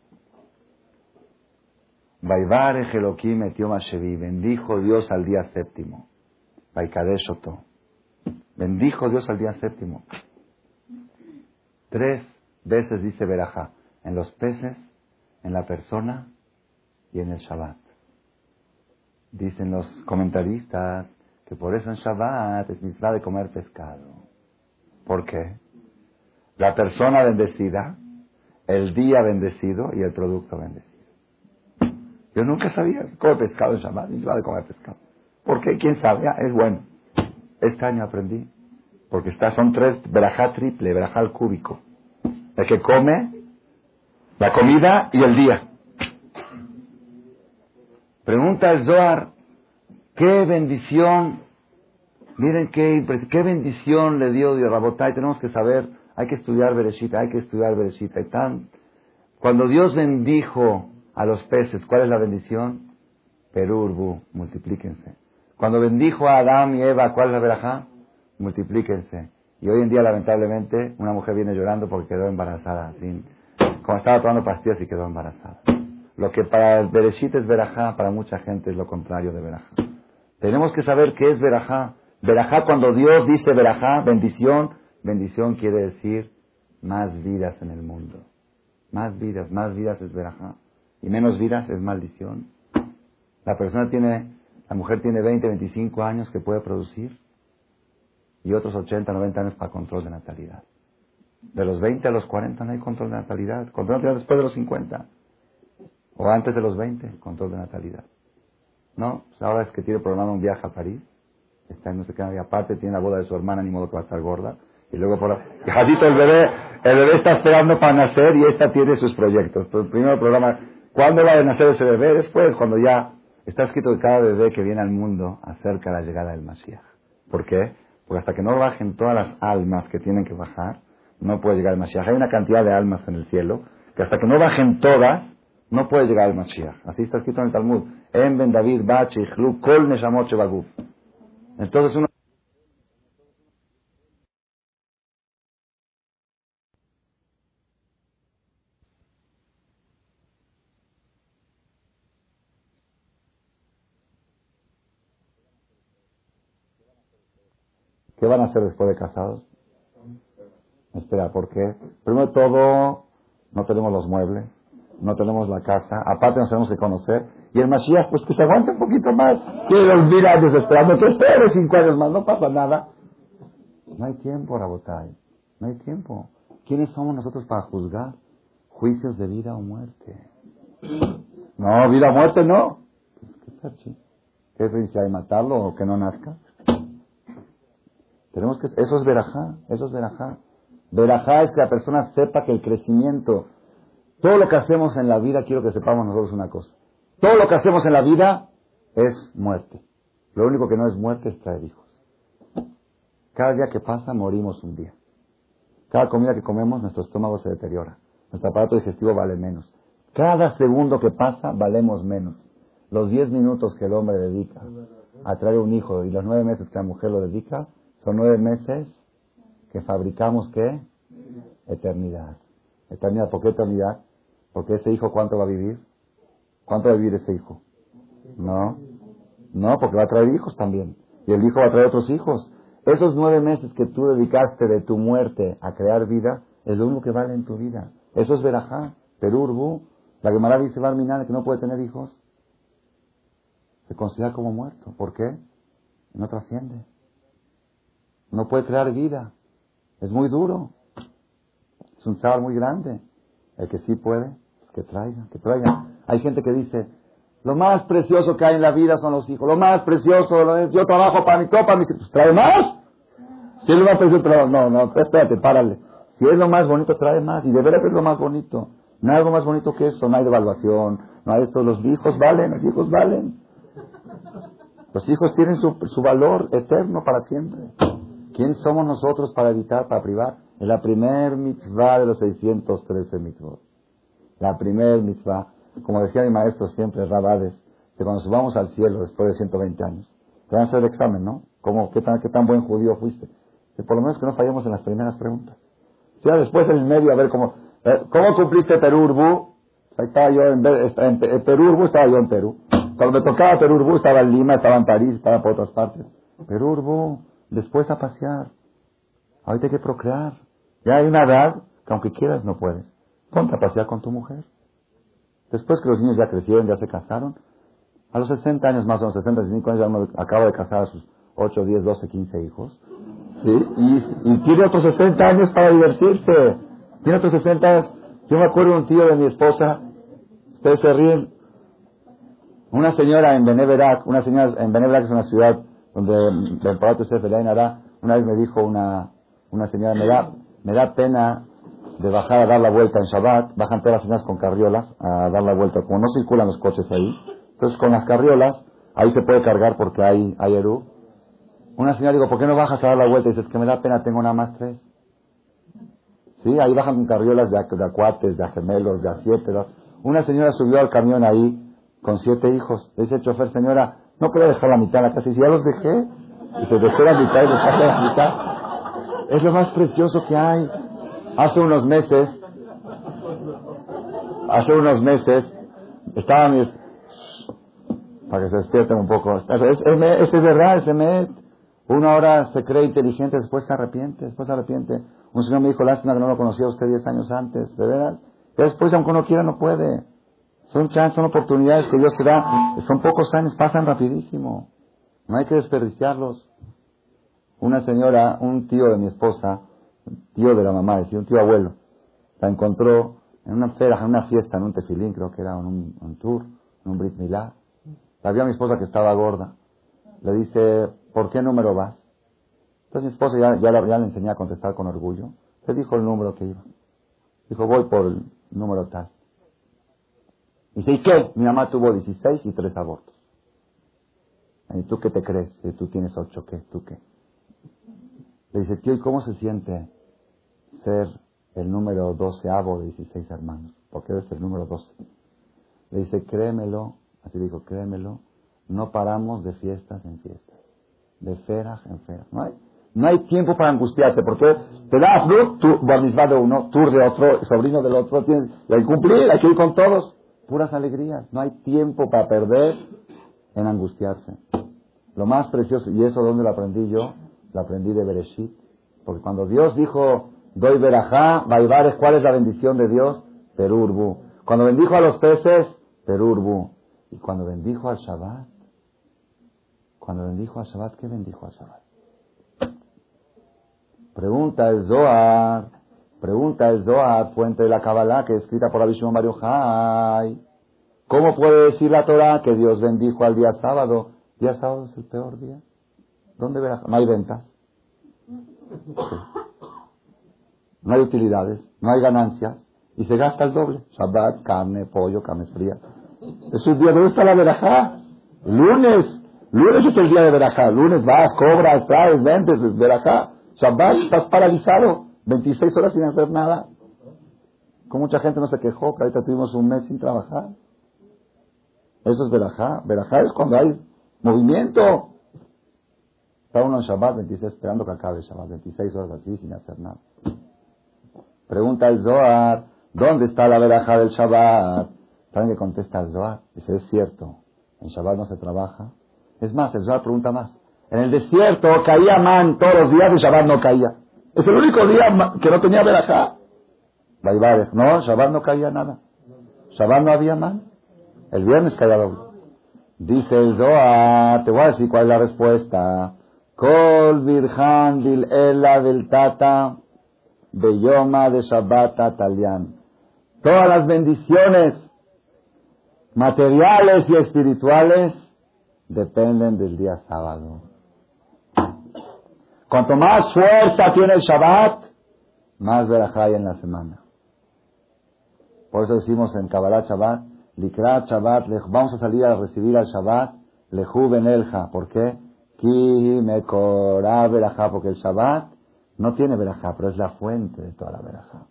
[SPEAKER 1] Vaivare Elohim et Yom HaShevi, bendijo Dios al día séptimo. Vaikadesh Oto. Bendijo Dios al día séptimo. Tres veces dice Berajá. En los peces, en la persona y en el Shabbat. Dicen los comentaristas que por eso en Shabbat es mitzvah de comer pescado. ¿Por qué? La persona bendecida, el día bendecido y el producto bendecido. Yo nunca sabía que comer pescado en Shabbat, mitzvah de comer pescado. ¿Por qué? ¿Quién sabe? Ah, es bueno. Este año aprendí, porque está, son tres, verajá triple, verajá al cúbico. El que come, la comida y el día. Pregunta el Zohar, ¿qué bendición, miren qué, qué bendición le dio Dios Rabotay? Tenemos que saber, hay que estudiar Bereshit, hay que estudiar Bereshit. Hay tan, cuando Dios bendijo a los peces, ¿cuál es la bendición? Perú, Urbu, multiplíquense. Cuando bendijo a Adán y Eva, ¿cuál es la verajá? Multiplíquense. Y hoy en día, lamentablemente, una mujer viene llorando porque quedó embarazada. Sin, como estaba tomando pastillas y quedó embarazada. Lo que para el Bereshit es verajá, para mucha gente es lo contrario de verajá. Tenemos que saber qué es verajá. Verajá, cuando Dios dice verajá, bendición, bendición quiere decir más vidas en el mundo. Más vidas, más vidas es verajá. Y menos vidas es maldición. La persona tiene... La mujer tiene veinte, veinticinco años que puede producir y otros ochenta, noventa años para control de natalidad. De los veinte a los cuarenta no hay control de natalidad. Control de natalidad después de los cincuenta. O antes de los veinte, control de natalidad. No, pues ahora es que tiene programado un viaje a París. Está en no sé qué, y aparte tiene la boda de su hermana, ni modo que va a estar gorda. Y luego por y Jacito, el bebé, el bebé está esperando para nacer y esta tiene sus proyectos. Pero primero el programa, ¿cuándo va a nacer ese bebé? Después, cuando ya está escrito que cada bebé que viene al mundo acerca la llegada del Mashiach. ¿Por qué? Porque hasta que no bajen todas las almas que tienen que bajar, no puede llegar el Mashiach. Hay una cantidad de almas en el cielo que hasta que no bajen todas, no puede llegar el Mashiach. Así está escrito en el Talmud. En Ben David, Bach, Ichlu, Kol Neshamot Shebaguf. Entonces uno ¿qué van a hacer después de casados? Espera, ¿por qué? Primero de todo, no tenemos los muebles, no tenemos la casa, aparte nos tenemos que conocer, y el Mashiach, pues que se aguante un poquito más, tiene los mil años esperando, que espere cinco años más, no pasa nada. No hay tiempo, Rabotay, no hay tiempo. ¿Quiénes somos nosotros para juzgar juicios de vida o muerte? No, vida o muerte no. ¿Qué perchi? ¿Qué diferencia hay, matarlo o que no nazca? Tenemos que, eso es verajá, eso es verajá. Verajá es que la persona sepa que el crecimiento, todo lo que hacemos en la vida, quiero que sepamos nosotros una cosa. Todo lo que hacemos en la vida es muerte. Lo único que no es muerte es traer hijos. Cada día que pasa, morimos un día. Cada comida que comemos, nuestro estómago se deteriora. Nuestro aparato digestivo vale menos. Cada segundo que pasa, valemos menos. Los diez minutos que el hombre dedica a traer un hijo y los nueve meses que la mujer lo dedica, son nueve meses que fabricamos, ¿qué? Eternidad. Eternidad, ¿por qué eternidad? Porque ese hijo, ¿cuánto va a vivir? ¿Cuánto va a vivir ese hijo? No, no, porque va a traer hijos también. Y el hijo va a traer otros hijos. Esos nueve meses que tú dedicaste de tu muerte a crear vida, es lo único que vale en tu vida. Eso es verajá, perurbu. La Gemara dice, Barminan, que no puede tener hijos, se considera como muerto. ¿Por qué? No trasciende. No puede crear vida. Es muy duro. Es un chaval muy grande. El que sí puede, pues que traiga, que traiga. Hay gente que dice, lo más precioso que hay en la vida son los hijos. Lo más precioso, lo es, yo trabajo para mi todo, para mis hijos. ¿Trae más? Si es lo más precioso, trae, no, no, espérate, párale. Si es lo más bonito, trae más. Y de veras es lo más bonito. No hay algo más bonito que eso. No hay devaluación. No hay esto. Los hijos valen, los hijos valen. Los hijos tienen su, su valor eterno para siempre. ¿Quién somos nosotros para evitar, para privar? Es la primer mitzvah de los seiscientos trece mitzvot. La primer mitzvah. Como decía mi maestro siempre, Rabades, que cuando subamos al cielo después de ciento veinte años, te van a hacer el examen, ¿no? ¿Cómo, qué, tan, ¿Qué tan buen judío fuiste? Que por lo menos que no fallemos en las primeras preguntas. Ya después en el medio, a ver cómo... Eh, ¿Cómo cumpliste Perú-Urbu? Ahí estaba yo en, en, en Perú-Urbu, estaba yo en Perú. Cuando me tocaba Perú-Urbu, estaba en Lima, estaba en París, estaba por otras partes. Perú-Urbu, después a pasear. Ahorita hay que procrear. Ya hay una edad que aunque quieras no puedes. Ponte a pasear con tu mujer. Después que los niños ya crecieron, ya se casaron, a los sesenta años más o menos, sesenta y cinco años, ya uno acaba de casar a sus ocho, diez, doce, quince hijos. ¿Sí? Y, y tiene otros sesenta años para divertirse. Tiene otros sesenta años. Yo me acuerdo de un tío de mi esposa, ustedes se ríen, una señora en Beneverac, una señora en Beneverac es una ciudad donde el emperador Yosef Eliyahu Nará, una vez me dijo una, una señora, me da, me da pena de bajar a dar la vuelta en Shabbat, bajan todas las señoras con carriolas a dar la vuelta, como no circulan los coches ahí, entonces con las carriolas, ahí se puede cargar porque hay, hay Eru. Una señora digo, ¿por qué no bajas a dar la vuelta? Y dices, que me da pena, tengo nada más tres. Sí, ahí bajan con carriolas de, de acuates, de a gemelos, de a siete. ¿no? Una señora subió al camión ahí con siete hijos. Le dice el chofer, señora, no puedo dejar la mitad en la casa. Y dice, ya los dejé. Y se dejó la mitad y dejaste la mitad. Es lo más precioso que hay. Hace unos meses, hace unos meses, estaba mi... Para que se despierten un poco. Es, es, es, es, es verdad, es emet. Una hora se cree inteligente, después se arrepiente, después se arrepiente. Un señor me dijo, lástima que no lo conocía usted diez años antes, ¿de veras? Y después, aunque uno quiera, no puede. Son chances, son oportunidades que Dios te da. Son pocos años, pasan rapidísimo. No hay que desperdiciarlos. Una señora, un tío de mi esposa, tío de la mamá, decía, un tío abuelo, la encontró en una feria, en una fiesta, en un tefilín, creo que era, en un, un tour, en un Brit Milá. Había mi esposa que estaba gorda. Le dice, ¿por qué número vas? Entonces mi esposa ya, ya, ya le enseñé a contestar con orgullo. Le dijo el número que iba. Dijo, voy por el número tal. Dice, ¿y qué? Mi mamá tuvo dieciséis y tres abortos. ¿Y tú qué te crees? Si tú tienes ocho, ¿qué? ¿Tú qué? Le dice, tío, ¿y cómo se siente ser el número doceavo de dieciséis hermanos? Porque eres el número doce. Le dice, créemelo, así dijo, créemelo, no paramos de fiestas en fiestas, de feras en feras. No hay, no hay tiempo para angustiarse, porque te das luz, tú, bar mitzvah de uno, tour de otro, sobrino del otro, tienes, y hay que cumplir, hay que ir con todos. Puras alegrías, no hay tiempo para perder en angustiarse. Lo más precioso, y eso ¿dónde lo aprendí yo? Lo aprendí de Bereshit. Porque cuando Dios dijo, doy verajá, vaivares, ¿cuál es la bendición de Dios? Perurbu. Cuando bendijo a los peces, Perurbu. Y cuando bendijo al Shabbat, cuando bendijo al Shabbat, ¿qué bendijo al Shabbat? Pregunta el Zohar, pregunta el Zohar, fuente de la Kabbalah, que es escrita por Rabbi Shimon Bar Yochai. ¿Cómo puede decir la Torah que Dios bendijo al día sábado? ¿Día sábado es el peor día? ¿Dónde verás? No hay ventas. No hay utilidades, no hay ganancias. Y se gasta el doble. Shabbat, carne, pollo, carne fría. Es un día, ¿dónde está la verajá? Lunes. Lunes es el día de verajá. Lunes vas, cobras, traes, vendes, es verajá. Shabbat, estás paralizado. veintiséis horas sin hacer nada. Con mucha gente no se quejó, que ahorita tuvimos un mes sin trabajar. Eso es verajá. Verajá es cuando hay movimiento. Está uno en Shabbat veintiséis esperando que acabe Shabbat. veintiséis horas así sin hacer nada. Pregunta el Zohar, ¿dónde está la verajá del Shabbat? ¿Saben qué contesta el Zohar? Dice, es cierto, en Shabbat no se trabaja. Es más, el Zohar pregunta más. En el desierto caía man todos los días y Shabbat no caía. Es el único día que no tenía verajá. Vaivares, no, Shabbat no caía nada. Shabbat no había man. El viernes caía doble. Dice el Zohar, te voy a decir cuál es la respuesta. Kol virjan dil ela del tata beyoma de Shabbat atalian. Todas las bendiciones materiales y espirituales dependen del día sábado. Cuanto más fuerza tiene el Shabbat, más verajá hay en la semana. Por eso decimos en Kabbalah Shabbat, Likrat Shabbat, vamos a salir a recibir al Shabbat, Lehu ben Elja. ¿Por qué? Ki me korah verajá, porque el Shabbat no tiene verajá, pero es la fuente de toda la verajá.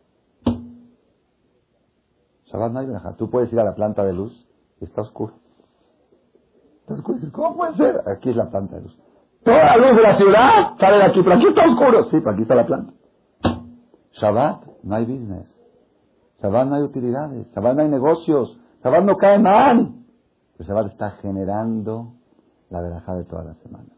[SPEAKER 1] Shabbat no hay verajá. Tú puedes ir a la planta de luz y está oscuro. Está oscuro. ¿Cómo puede ser? Aquí es la planta de luz. Toda la luz de la ciudad sale de aquí, pero aquí está oscuro. Sí, pero aquí está la planta. Shabbat no hay business. Shabbat no hay utilidades. Shabbat no hay negocios. Shabbat no cae mal. Pero Shabbat está generando la verajá de toda la semana.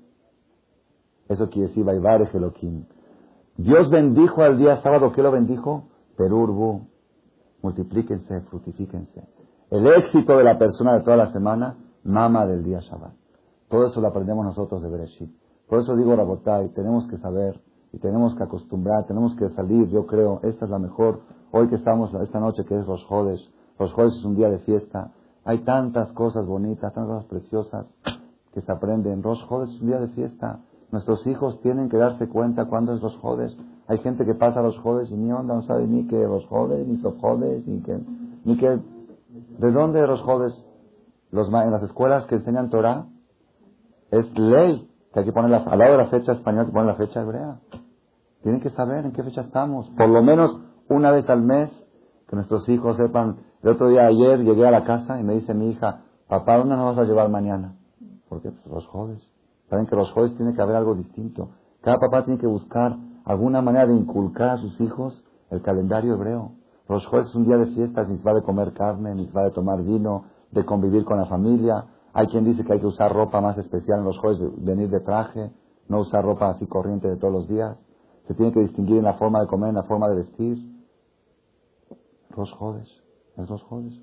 [SPEAKER 1] Eso quiere decir, Vaivarej Elohim. Dios bendijo al día sábado. ¿Qué lo bendijo? Perurbu. Multiplíquense, fructifíquense. El éxito de la persona de toda la semana, mama del día Shabbat. Todo eso lo aprendemos nosotros de Bereshit. Por eso digo, Rabotai, tenemos que saber y tenemos que acostumbrar, tenemos que salir. Yo creo, esta es la mejor. Hoy que estamos, esta noche que es Rosh Hodesh. Rosh Hodesh es un día de fiesta. Hay tantas cosas bonitas, tantas cosas preciosas que se aprenden. Rosh Hodesh es un día de fiesta. Nuestros hijos tienen que darse cuenta cuándo es Rosh Hodesh. Hay gente que pasa Rosh Hodesh y ni onda, no sabe ni que Rosh Hodesh, ni Sof Hodesh, ni que, ni que, ¿de dónde Rosh Hodesh? Los, en las escuelas que enseñan Torah, es ley que hay que poner la, al lado de la fecha española, que poner la fecha hebrea. Tienen que saber en qué fecha estamos. Por lo menos una vez al mes, que nuestros hijos sepan. El otro día, ayer, llegué a la casa y me dice mi hija, papá, ¿dónde nos vas a llevar mañana? Porque pues, Rosh Hodesh. Saben que Rosh Hodesh tiene que haber algo distinto. Cada papá tiene que buscar alguna manera de inculcar a sus hijos el calendario hebreo. Rosh Hodesh es un día de fiestas, mitzvah de comer carne, mitzvah de tomar vino, de convivir con la familia. Hay quien dice que hay que usar ropa más especial en Rosh Hodesh, venir de traje, no usar ropa así corriente de todos los días. Se tiene que distinguir en la forma de comer, en la forma de vestir. Rosh Hodesh, es Rosh Hodesh.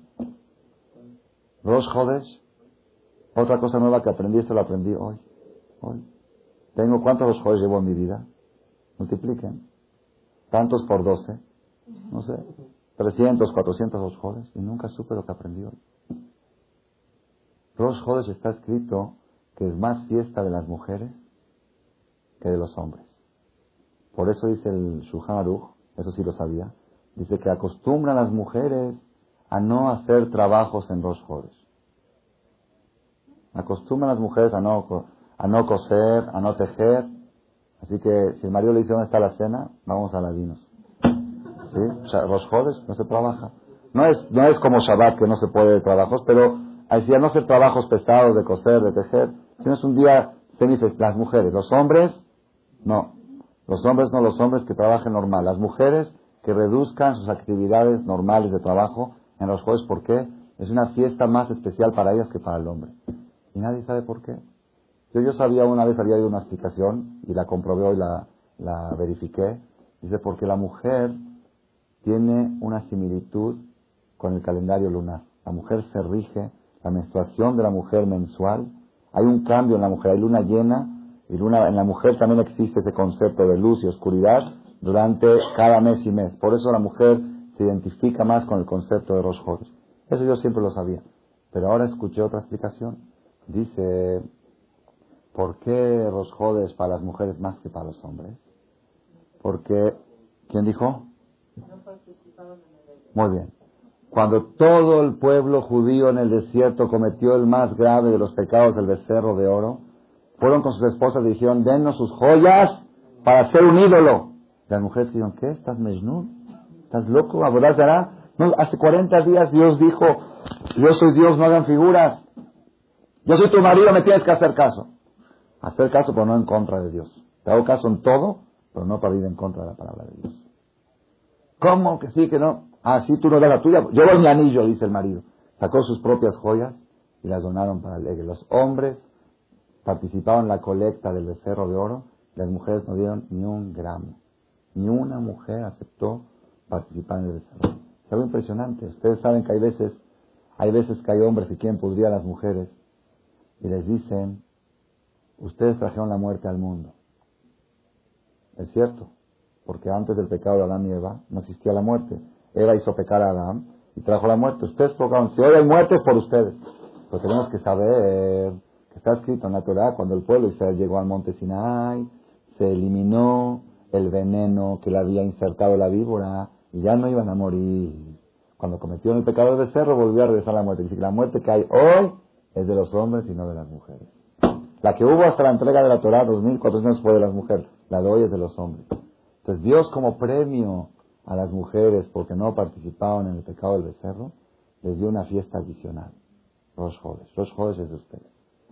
[SPEAKER 1] Rosh Hodesh, otra cosa nueva que aprendí, esto lo aprendí hoy. Hoy. Tengo, ¿cuántos Rosh Hodesh llevo en mi vida? Multipliquen. Tantos por doce. No sé. trescientos, cuatrocientos Rosh Hodesh. Y nunca supe lo que aprendí hoy. Rosh Hodesh está escrito que es más fiesta de las mujeres que de los hombres. Por eso dice el Shulchan Aruch, eso sí lo sabía, dice que acostumbran las mujeres a no hacer trabajos en Rosh Hodesh. Acostumbran las mujeres a no, a no coser, a no tejer. Así que si el marido le dice dónde está la cena, vamos a Ladinos. ¿Sí? O sea, Rosh Hodesh no se trabaja. No es, no es como Shabbat que no se puede de trabajos, pero así a no ser trabajos pesados de coser, de tejer, sino es un día semifest. Las mujeres, los hombres, no. Los hombres no, los hombres que trabajen normal. Las mujeres que reduzcan sus actividades normales de trabajo en Rosh Hodesh. ¿Por qué? Es una fiesta más especial para ellas que para el hombre. Y nadie sabe por qué. Yo, yo sabía, una vez había ido una explicación y la comprobé y la, la verifiqué. Dice, porque la mujer tiene una similitud con el calendario lunar. La mujer se rige, la menstruación de la mujer mensual, hay un cambio en la mujer, hay luna llena, y luna, en la mujer también existe ese concepto de luz y oscuridad durante cada mes y mes. Por eso la mujer se identifica más con el concepto de Rosh Hodesh. Eso yo siempre lo sabía. Pero ahora escuché otra explicación. Dice, ¿por qué Rosh Hodesh para las mujeres más que para los hombres? Porque, ¿quién dijo? Muy bien. Cuando todo el pueblo judío en el desierto cometió el más grave de los pecados, el becerro de oro, fueron con sus esposas y dijeron, dennos sus joyas para hacer un ídolo. Las mujeres dijeron, ¿qué? ¿Estás mejnun? ¿Estás loco? ¿Abodazara? No, hace cuarenta días Dios dijo, yo soy Dios, no hagan figuras. Yo soy tu marido, me tienes que hacer caso. Hacer caso, pero no en contra de Dios. Te hago caso en todo, pero no para ir en contra de la palabra de Dios. ¿Cómo que sí, que no? Ah, sí, tú no das la tuya. Yo doy mi anillo, dice el marido. Sacó sus propias joyas y las donaron para el Egue. Los hombres participaron en la colecta del becerro de oro. Las mujeres no dieron ni un gramo. Ni una mujer aceptó participar en el becerro. Es algo impresionante. Ustedes saben que hay veces, hay veces que hay hombres que quieren pudrir a las mujeres y les dicen, ustedes trajeron la muerte al mundo. Es cierto, porque antes del pecado de Adán y Eva no existía la muerte. Eva hizo pecar a Adán y trajo la muerte. Ustedes provocaron, si hoy hay muerte es por ustedes. Pero tenemos que saber que está escrito en la Torah, cuando el pueblo de Israel llegó al monte Sinai, se eliminó el veneno que le había insertado la víbora y ya no iban a morir. Cuando cometieron el pecado del becerro volvió a regresar la muerte. Dice que la muerte que hay hoy es de los hombres y no de las mujeres. La que hubo hasta la entrega de la Torah, dos mil cuatrocientos fue de las mujeres. La de hoy es de los hombres. Entonces Dios, como premio a las mujeres porque no participaban en el pecado del becerro, les dio una fiesta adicional. Rosh Hodesh. Rosh Hodesh es de ustedes.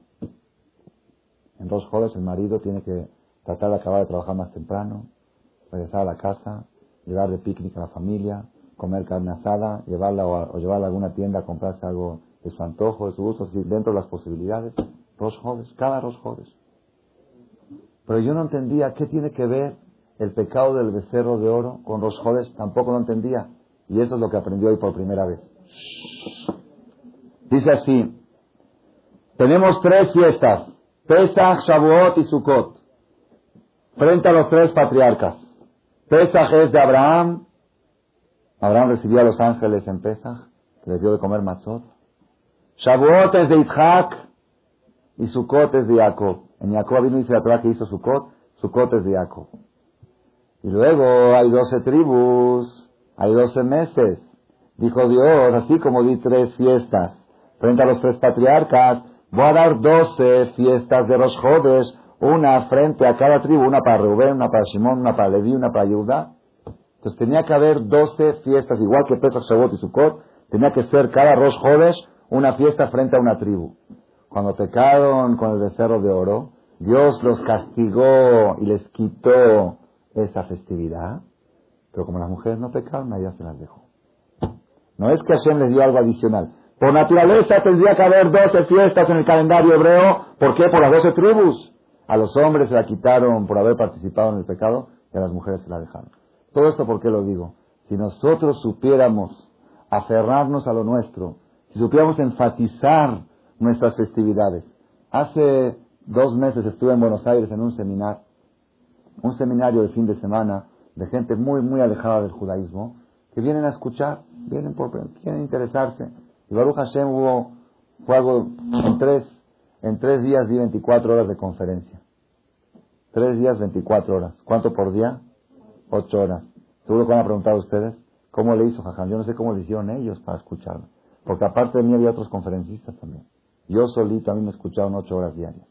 [SPEAKER 1] En Rosh Hodesh el marido tiene que tratar de acabar de trabajar más temprano, regresar a la casa, llevar de picnic a la familia, comer carne asada, llevarla o, a, o llevarla a alguna tienda a comprarse algo de su antojo, de su gusto, así, dentro de las posibilidades. Rosh Hodesh, cada Rosh Hodesh. Pero yo no entendía qué tiene que ver el pecado del becerro de oro con Rosh Hodesh, tampoco lo entendía. Y eso es lo que aprendí hoy por primera vez. Dice así, tenemos tres fiestas, Pesach, Shavuot y Sukkot, frente a los tres patriarcas. Pesach es de Abraham, Abraham recibió a los ángeles en Pesach, que les dio de comer matzot. Shavuot es de Yitzhak y Sukkot es de Jacob. En Jacob vino y dice la Torah que hizo Sukkot, Sukkot es de Jacob. Y luego hay doce tribus, hay doce meses. Dijo Dios, así como di tres fiestas frente a los tres patriarcas, voy a dar doce fiestas de Rosh Hodesh, una frente a cada tribu, una para Reuben, una para Shimon, una para Leví, una para Yehudá. Entonces tenía que haber doce fiestas, igual que Pesach, Shavuot y Sukkot, tenía que ser cada Rosh Hodesh una fiesta frente a una tribu. Cuando pecaron con el becerro de oro, Dios los castigó y les quitó esa festividad, pero como las mujeres no pecaron, a ellas se las dejó. No es que Hashem les dio algo adicional. Por naturaleza tendría que haber doce fiestas en el calendario hebreo. ¿Por qué? Por las doce tribus. A los hombres se la quitaron por haber participado en el pecado y a las mujeres se la dejaron. Todo esto, ¿por qué lo digo? Si nosotros supiéramos aferrarnos a lo nuestro, si supiéramos enfatizar nuestras festividades. Hace dos meses estuve en Buenos Aires en un seminario, un seminario de fin de semana de gente muy, muy alejada del judaísmo, que vienen a escuchar, vienen por, quieren interesarse. Y Baruch Hashem hubo Fue algo, en tres, en tres días di veinticuatro horas de conferencia. Tres días, veinticuatro horas. ¿Cuánto por día? Ocho horas. Seguro que van a preguntar a ustedes, ¿cómo le hizo Jajam? Yo no sé cómo le hicieron ellos para escucharlo. Porque aparte de mí había otros conferencistas también. Yo solito a mí me escucharon ocho horas diarias.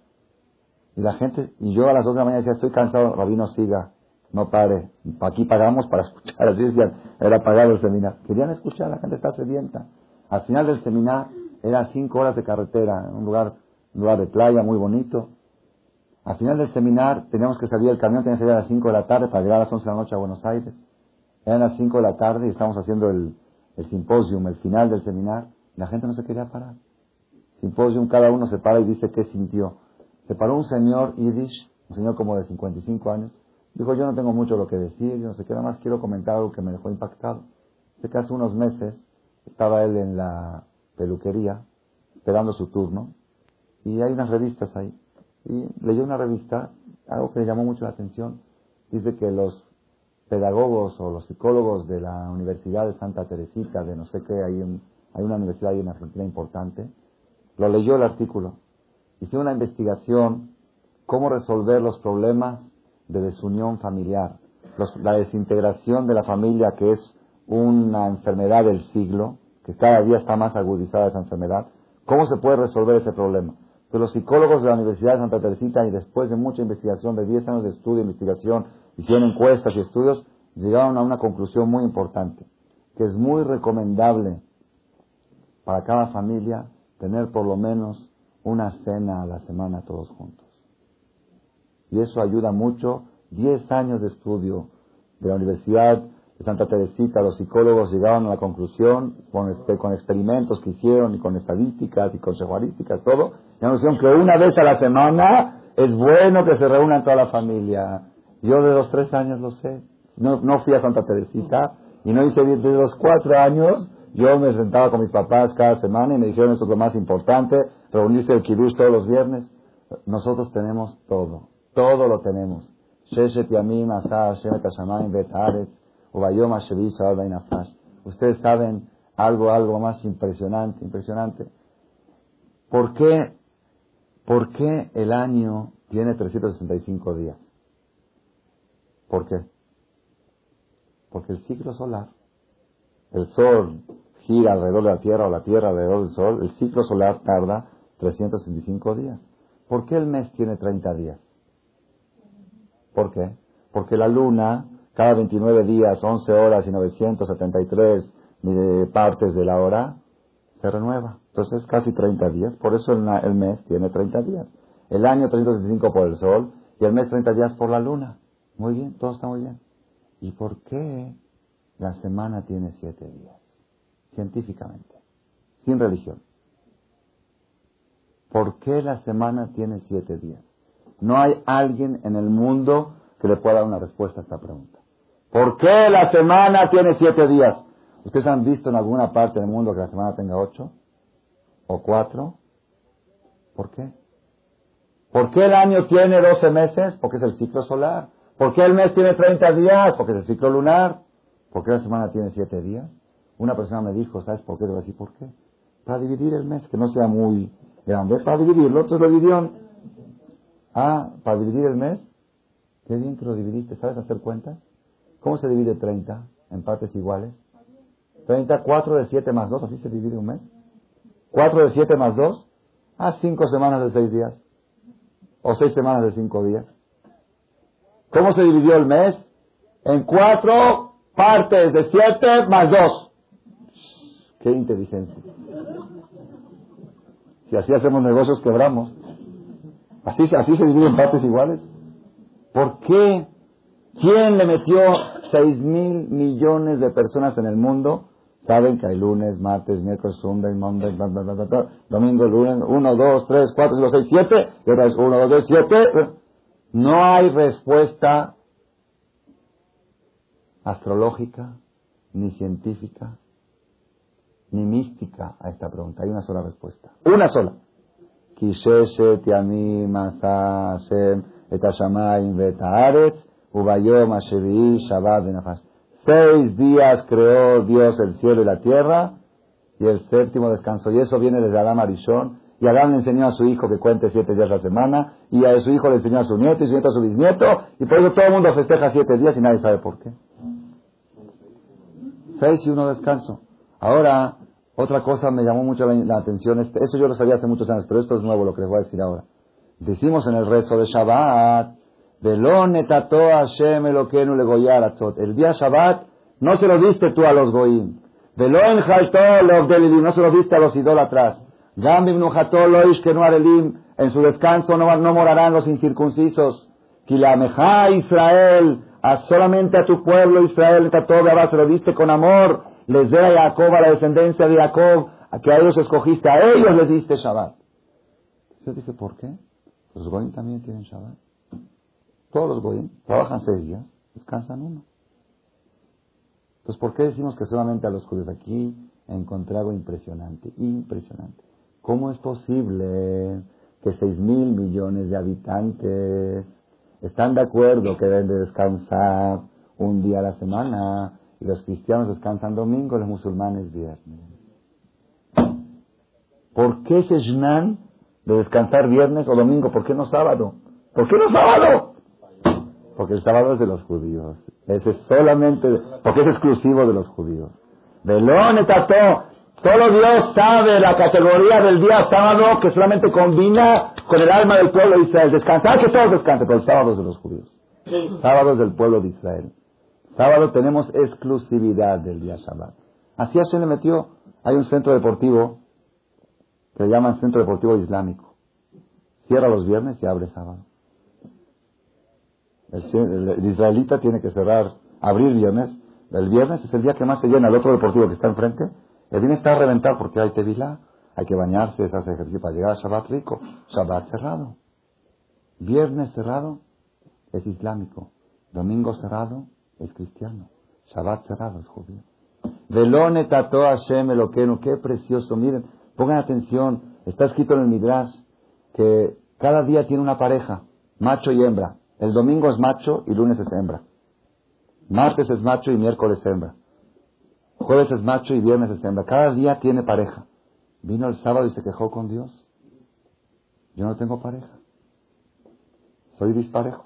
[SPEAKER 1] Y la gente, y yo a las dos de la mañana decía, estoy cansado, Rabino, siga, no pare. Aquí pagamos para escuchar. Así decían, era pagado el seminario. Querían escuchar, la gente está sedienta. Al final del seminario, era cinco horas de carretera, en un lugar, un lugar de playa muy bonito. Al final del seminario, teníamos que salir, el camión tenía que salir a las cinco de la tarde para llegar a las once de la noche a Buenos Aires. Eran las cinco de la tarde y estábamos haciendo el, el simposium, el final del seminario. Y la gente no se quería parar. Simposium, cada uno se para y dice qué sintió. Se paró un señor yiddish, un señor como de cincuenta y cinco años. Dijo, yo no tengo mucho lo que decir, yo no sé qué, nada más quiero comentar algo que me dejó impactado. Sé que hace unos meses estaba él en la peluquería, esperando su turno, y hay unas revistas ahí. Y leyó una revista, algo que le llamó mucho la atención. Dice que los pedagogos o los psicólogos de la Universidad de Santa Teresita, de no sé qué, hay, un, hay una universidad ahí en Argentina importante, lo leyó el artículo. Hizo una investigación, cómo resolver los problemas de desunión familiar, los, la desintegración de la familia, que es una enfermedad del siglo, que cada día está más agudizada esa enfermedad. ¿Cómo se puede resolver ese problema? Entonces, los psicólogos de la Universidad de Santa Teresita, y después de mucha investigación, de diez años de estudio e investigación, hicieron encuestas y estudios, llegaron a una conclusión muy importante, que es muy recomendable para cada familia tener por lo menos una cena a la semana todos juntos. Y eso ayuda mucho. Diez años de estudio de la Universidad de Santa Teresita, los psicólogos llegaron a la conclusión, con, este, con experimentos que hicieron, y con estadísticas, y con sejuarísticas, todo, y la conclusión que una vez a la semana es bueno que se reúnan toda la familia. Yo de los tres años lo sé. No, no fui a Santa Teresita, y no hice desde los cuatro años. Yo me sentaba con mis papás cada semana y me dijeron, esto es lo más importante, reunirse el kiddush todos los viernes. Nosotros tenemos todo, todo lo tenemos. Ustedes saben algo, algo más impresionante, impresionante. ¿Por qué, por qué el año tiene trescientos sesenta y cinco días? ¿Por qué? Porque el ciclo solar, el sol gira alrededor de la Tierra o la Tierra alrededor del sol, el ciclo solar tarda trescientos sesenta y cinco días. ¿Por qué el mes tiene treinta días? ¿Por qué? Porque la luna, cada veintinueve días, once horas y novecientos setenta y tres partes de la hora, se renueva. Entonces casi treinta días, por eso el, el mes tiene treinta días. El año trescientos sesenta y cinco por el sol y el mes treinta días por la luna. Muy bien, todo está muy bien. ¿Y por qué la semana tiene siete días? Científicamente, sin religión. ¿Por qué la semana tiene siete días? No hay alguien en el mundo que le pueda dar una respuesta a esta pregunta. ¿Por qué la semana tiene siete días? ¿Ustedes han visto en alguna parte del mundo que la semana tenga ocho? ¿O cuatro? ¿Por qué? ¿Por qué el año tiene doce meses? Porque es el ciclo solar. ¿Por qué el mes tiene treinta días? Porque es el ciclo lunar. ¿Por qué la semana tiene siete días? Una persona me dijo, ¿sabes por qué? Le voy a decir, ¿por qué? Para dividir el mes, que no sea muy grande. Para dividirlo, otros lo dividieron. Ah, para dividir el mes. Qué bien que lo dividiste. ¿Sabes hacer cuentas? ¿Cómo se divide treinta en partes iguales? treinta, cuatro de siete más dos, así se divide un mes. cuatro de siete más dos, ah, cinco semanas de seis días. O seis semanas de cinco días. ¿Cómo se dividió el mes? En cuatro partes de siete más dos. ¡Qué inteligencia! Si así hacemos negocios, quebramos. ¿Así, así se divide en partes iguales? ¿Por qué? ¿Quién le metió seis mil millones de personas en el mundo? Saben que hay lunes, martes, miércoles, Sunday, Monday, bla, bla, bla, bla, bla, domingo, lunes, uno, dos, tres, cuatro, cinco, seis, siete, y otra vez uno, dos, tres, siete. No hay respuesta astrológica, ni científica, ni mística a esta pregunta. Hay una sola respuesta. Una sola. Kisheshet yamim asa Hashem et hashamayim ve'et haaretz ubayom hashevi'i shabbat v'nafash. Seis días creó Dios el cielo y la tierra, y el séptimo descanso. Y eso viene desde Adán Arishon. Y Adán le enseñó a su hijo que cuente siete días a la semana, y a su hijo le enseñó a su nieto, y su nieto a su bisnieto, y por eso todo el mundo festeja siete días y nadie sabe por qué. Seis y uno descanso. Ahora, otra cosa me llamó mucho la, la atención, este, eso yo lo sabía hace muchos años, pero esto es nuevo lo que les voy a decir ahora. Decimos en el rezo de Shabbat, Velón etato Hashem Elokeinu legoyar atzot. El día Shabbat no se lo diste tú a los goyim. Velón jaltó los delilim, no se lo diste a los idólatras. Gambim nujato loish kenu arelim, en su descanso no, no morarán los incircuncisos. Kilameja Israel, a solamente a tu pueblo Israel etato se lo diste con amor. Les dé a Jacob, a la descendencia de Jacob, a que a ellos escogiste, a ellos les diste Shabbat. Yo dije, ¿por qué? Los goyim también tienen Shabbat. Todos los goyim trabajan seis días, descansan uno. Entonces, ¿por qué decimos que solamente a los judíos? Aquí encontré algo impresionante, impresionante. ¿Cómo es posible que seis mil millones de habitantes están de acuerdo que deben de descansar un día a la semana y los cristianos descansan domingo y los musulmanes viernes? ¿Por qué se shnan de descansar viernes o domingo? ¿Por qué no sábado? ¿Por qué no sábado? Porque el sábado es de los judíos. Ese es solamente, porque es exclusivo de los judíos. Velón etato, solo Dios sabe la categoría del día sábado que solamente combina con el alma del pueblo de Israel. Descansar, que todos descansen, pero el sábado es de los judíos. Sábado es del pueblo de Israel. Sábado tenemos exclusividad del día Shabbat. Así se le metió. Hay un centro deportivo que le llaman Centro Deportivo Islámico. Cierra los viernes y abre sábado. El, el, el israelita tiene que cerrar, abrir viernes. El viernes es el día que más se llena. El otro deportivo que está enfrente, el viernes está a reventar porque hay tevilá, hay que bañarse, se hace ejercicio para llegar a Shabbat rico. Shabbat cerrado. Viernes cerrado es islámico. Domingo cerrado es cristiano. Shabbat cerrado es judío. Velone tato Hashem Elokeinu, qué precioso. Miren, pongan atención. Está escrito en el Midrash que cada día tiene una pareja, macho y hembra. El domingo es macho y lunes es hembra. Martes es macho y miércoles hembra. Jueves es macho y viernes es hembra. Cada día tiene pareja. Vino el sábado y se quejó con Dios. Yo no tengo pareja. Soy disparejo.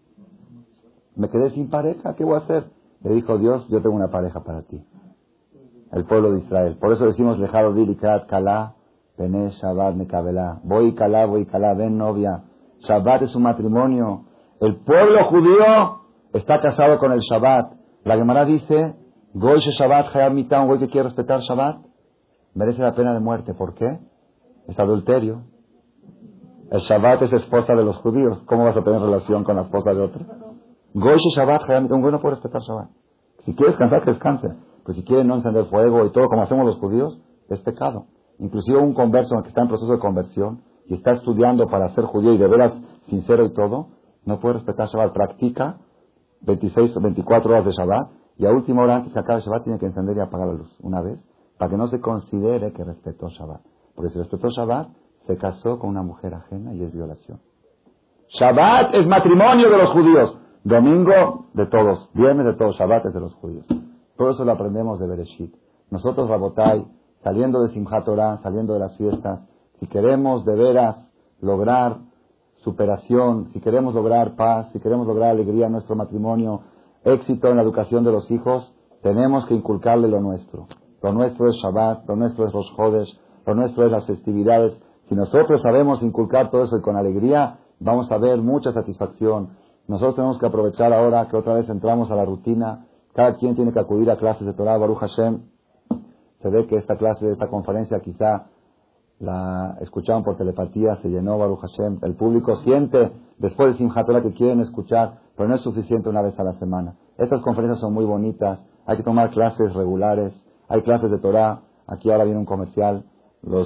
[SPEAKER 1] Me quedé sin pareja. ¿Qué voy a hacer? Le dijo Dios, yo tengo una pareja para ti. El pueblo de Israel. Por eso decimos lejado dilikat kalá, pené Shabbat nekabelá. Voy kalá, voy kalá, ven novia. Shabbat es un matrimonio. El pueblo judío está casado con el Shabbat. La Gemara dice, Goy she Shabbat hayab mitah, un goy que quiere respetar Shabbat, merece la pena de muerte. ¿Por qué? Es adulterio. El Shabbat es esposa de los judíos. ¿Cómo vas a tener relación con la esposa de otro? Goy she Shabbat hayab mitah, un goy no puede respetar Shabbat. Si quiere descansar, que descanse. Pues si quiere no encender fuego y todo como hacemos los judíos, es pecado. Inclusive un converso que está en proceso de conversión y está estudiando para ser judío y de veras sincero y todo, no puede respetar Shabbat. Practica veintiséis o veinticuatro horas de Shabbat y a última hora antes de acabar el Shabbat tiene que encender y apagar la luz una vez para que no se considere que respetó Shabbat. Porque si respetó Shabbat, se casó con una mujer ajena y es violación. Shabbat es matrimonio de los judíos. Domingo de todos. Viernes de todos. Shabbat es de los judíos. Todo eso lo aprendemos de Bereshit. Nosotros, Rabotai, saliendo de Simchat Torah, saliendo de las fiestas, si queremos de veras lograr superación, si queremos lograr paz, si queremos lograr alegría en nuestro matrimonio, éxito en la educación de los hijos, tenemos que inculcarle lo nuestro. Lo nuestro es Shabbat, lo nuestro es Rosh Chodesh, lo nuestro es las festividades. Si nosotros sabemos inculcar todo eso y con alegría, vamos a ver mucha satisfacción. Nosotros tenemos que aprovechar ahora que otra vez entramos a la rutina. Cada quien tiene que acudir a clases de Torah, Baruch Hashem. Se ve que esta clase, esta conferencia quizá la escucharon por telepatía, se llenó, Baruch Hashem. El público siente, después de Simchat Torah, que quieren escuchar, pero no es suficiente una vez a la semana. Estas conferencias son muy bonitas, hay que tomar clases regulares, hay clases de Torah. Aquí ahora viene un comercial, los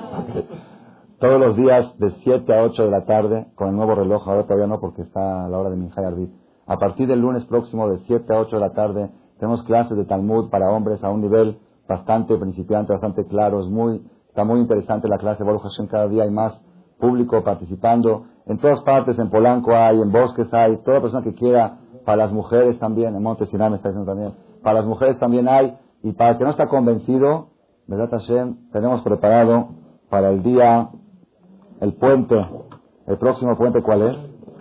[SPEAKER 1] todos los días de siete a ocho de la tarde, con el nuevo reloj, ahora todavía no porque está a la hora de Minjay Arbit. A partir del lunes próximo de siete a ocho de la tarde, tenemos clases de Talmud para hombres a un nivel bastante principiante, bastante claro, es muy... Está muy interesante la clase, Baruch Hashem, cada día hay más público participando. En todas partes, en Polanco hay, en Bosques hay, toda persona que quiera, para las mujeres también, en Monte Sinai me está diciendo también, para las mujeres también hay, y para el que no está convencido, Besat Hashem, tenemos preparado para el día, el puente, el próximo puente, ¿cuál es?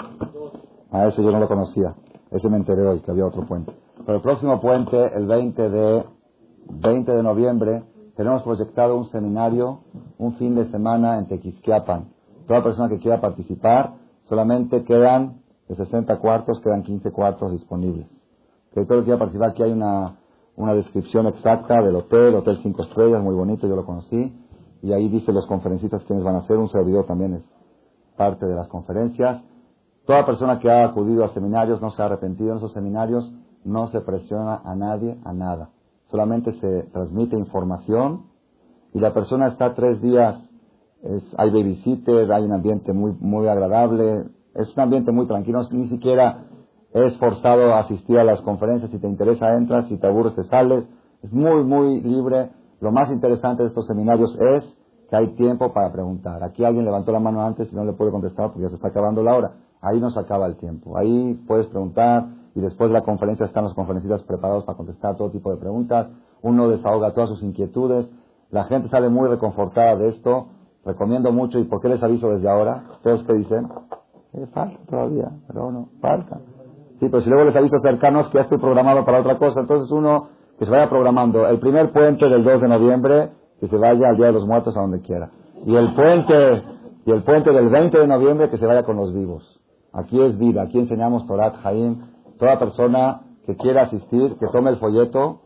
[SPEAKER 1] Ah, ese yo no lo conocía. Ese me enteré hoy, que había otro puente. Pero el próximo puente, el veinte de, veinte de noviembre, tenemos proyectado un seminario, un fin de semana en Tequisquiapan. Toda persona que quiera participar, solamente quedan de sesenta cuartos, quedan quince cuartos disponibles. Que todo el que quiera participar, aquí hay una, una descripción exacta del hotel, hotel cinco estrellas, muy bonito, yo lo conocí. Y ahí dice los conferencistas quiénes van a ser, un servidor también es parte de las conferencias. Toda persona que ha acudido a seminarios no se ha arrepentido en esos seminarios, no se presiona a nadie, a nada. Solamente se transmite información y la persona está tres días, es, hay babysitter, hay un ambiente muy, muy agradable, es un ambiente muy tranquilo, ni siquiera es forzado a asistir a las conferencias, si te interesa entras, si te aburres te sales, es muy, muy libre. Lo más interesante de estos seminarios es que hay tiempo para preguntar. Aquí alguien levantó la mano antes y no le puede contestar porque ya se está acabando la hora. Ahí no se acaba el tiempo. Ahí puedes preguntar y después de la conferencia están los conferencistas preparados para contestar todo tipo de preguntas. Uno desahoga todas sus inquietudes. La gente sale muy reconfortada de esto. Recomiendo mucho. ¿Y por qué les aviso desde ahora? ¿Ustedes qué dicen? Eh, falta todavía, pero no, falta. Sí, pero si luego les aviso cercanos que ya estoy programado para otra cosa, entonces uno que se vaya programando. El primer puente del dos de noviembre, que se vaya al Día de los Muertos a donde quiera. Y el puente, y el puente del veinte de noviembre, que se vaya con los vivos. Aquí es vida, aquí enseñamos Torat Haim. Toda persona que quiera asistir, que tome el folleto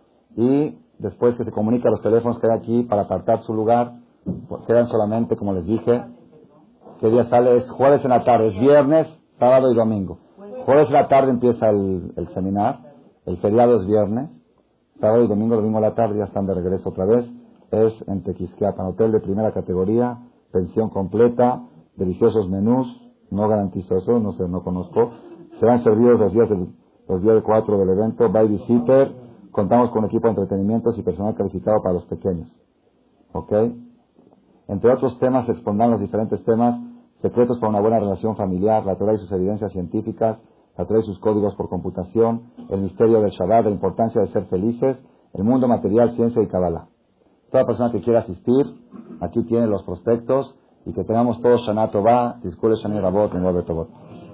[SPEAKER 1] y después que se comunique a los teléfonos que hay aquí para apartar su lugar. Quedan solamente, como les dije, ¿qué día sale? Es jueves en la tarde, es viernes, sábado y domingo. Jueves en la tarde empieza el, el seminar, el feriado es viernes, sábado y domingo, domingo a la tarde ya están de regreso otra vez. Es en Tequisquiapan, hotel de primera categoría, pensión completa, deliciosos menús, no garantizo eso, no sé, no conozco. Serán servidos los días del, los días cuatro del evento, babysitter, contamos con equipo de entretenimientos y personal calificado para los pequeños. ¿Ok? Entre otros temas se expondrán los diferentes temas, secretos para una buena relación familiar, la Torah y sus evidencias científicas, la Torah y sus códigos por computación, el misterio del Shabbat, la importancia de ser felices, el mundo material, ciencia y Kabbalah. Toda persona que quiera asistir, aquí tiene los prospectos, y que tengamos todos Shana Tová, Tizkule Shani Rabot, Nenueve Tovot.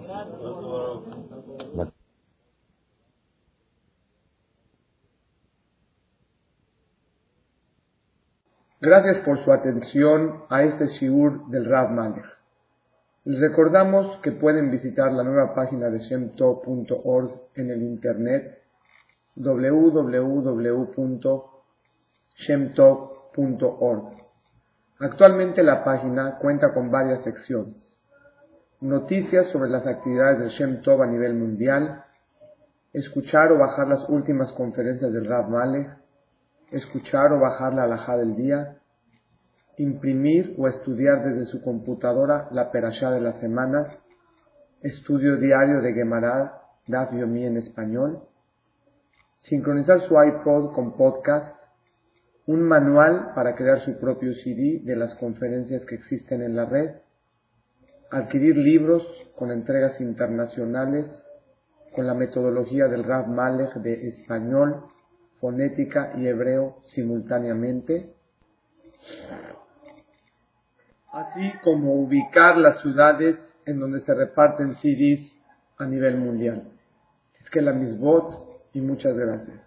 [SPEAKER 2] Gracias por su atención a este shiur del Rav Malech. Les recordamos que pueden visitar la nueva página de shem tov punto org en el internet doble u doble u doble u punto shem tov punto org. Actualmente la página cuenta con varias secciones: noticias sobre las actividades del Shem Tov a nivel mundial, escuchar o bajar las últimas conferencias del Rav Malech, escuchar o bajar la halajá del día, imprimir o estudiar desde su computadora la perashá de la semana, estudio diario de Gemara, Daf Yomi en español, sincronizar su iPod con podcast, un manual para crear su propio C D de las conferencias que existen en la red, adquirir libros con entregas internacionales con la metodología del Rav Malech de español, fonética y hebreo simultáneamente, así como ubicar las ciudades en donde se reparten C Ds a nivel mundial. Es que la misbot y muchas gracias.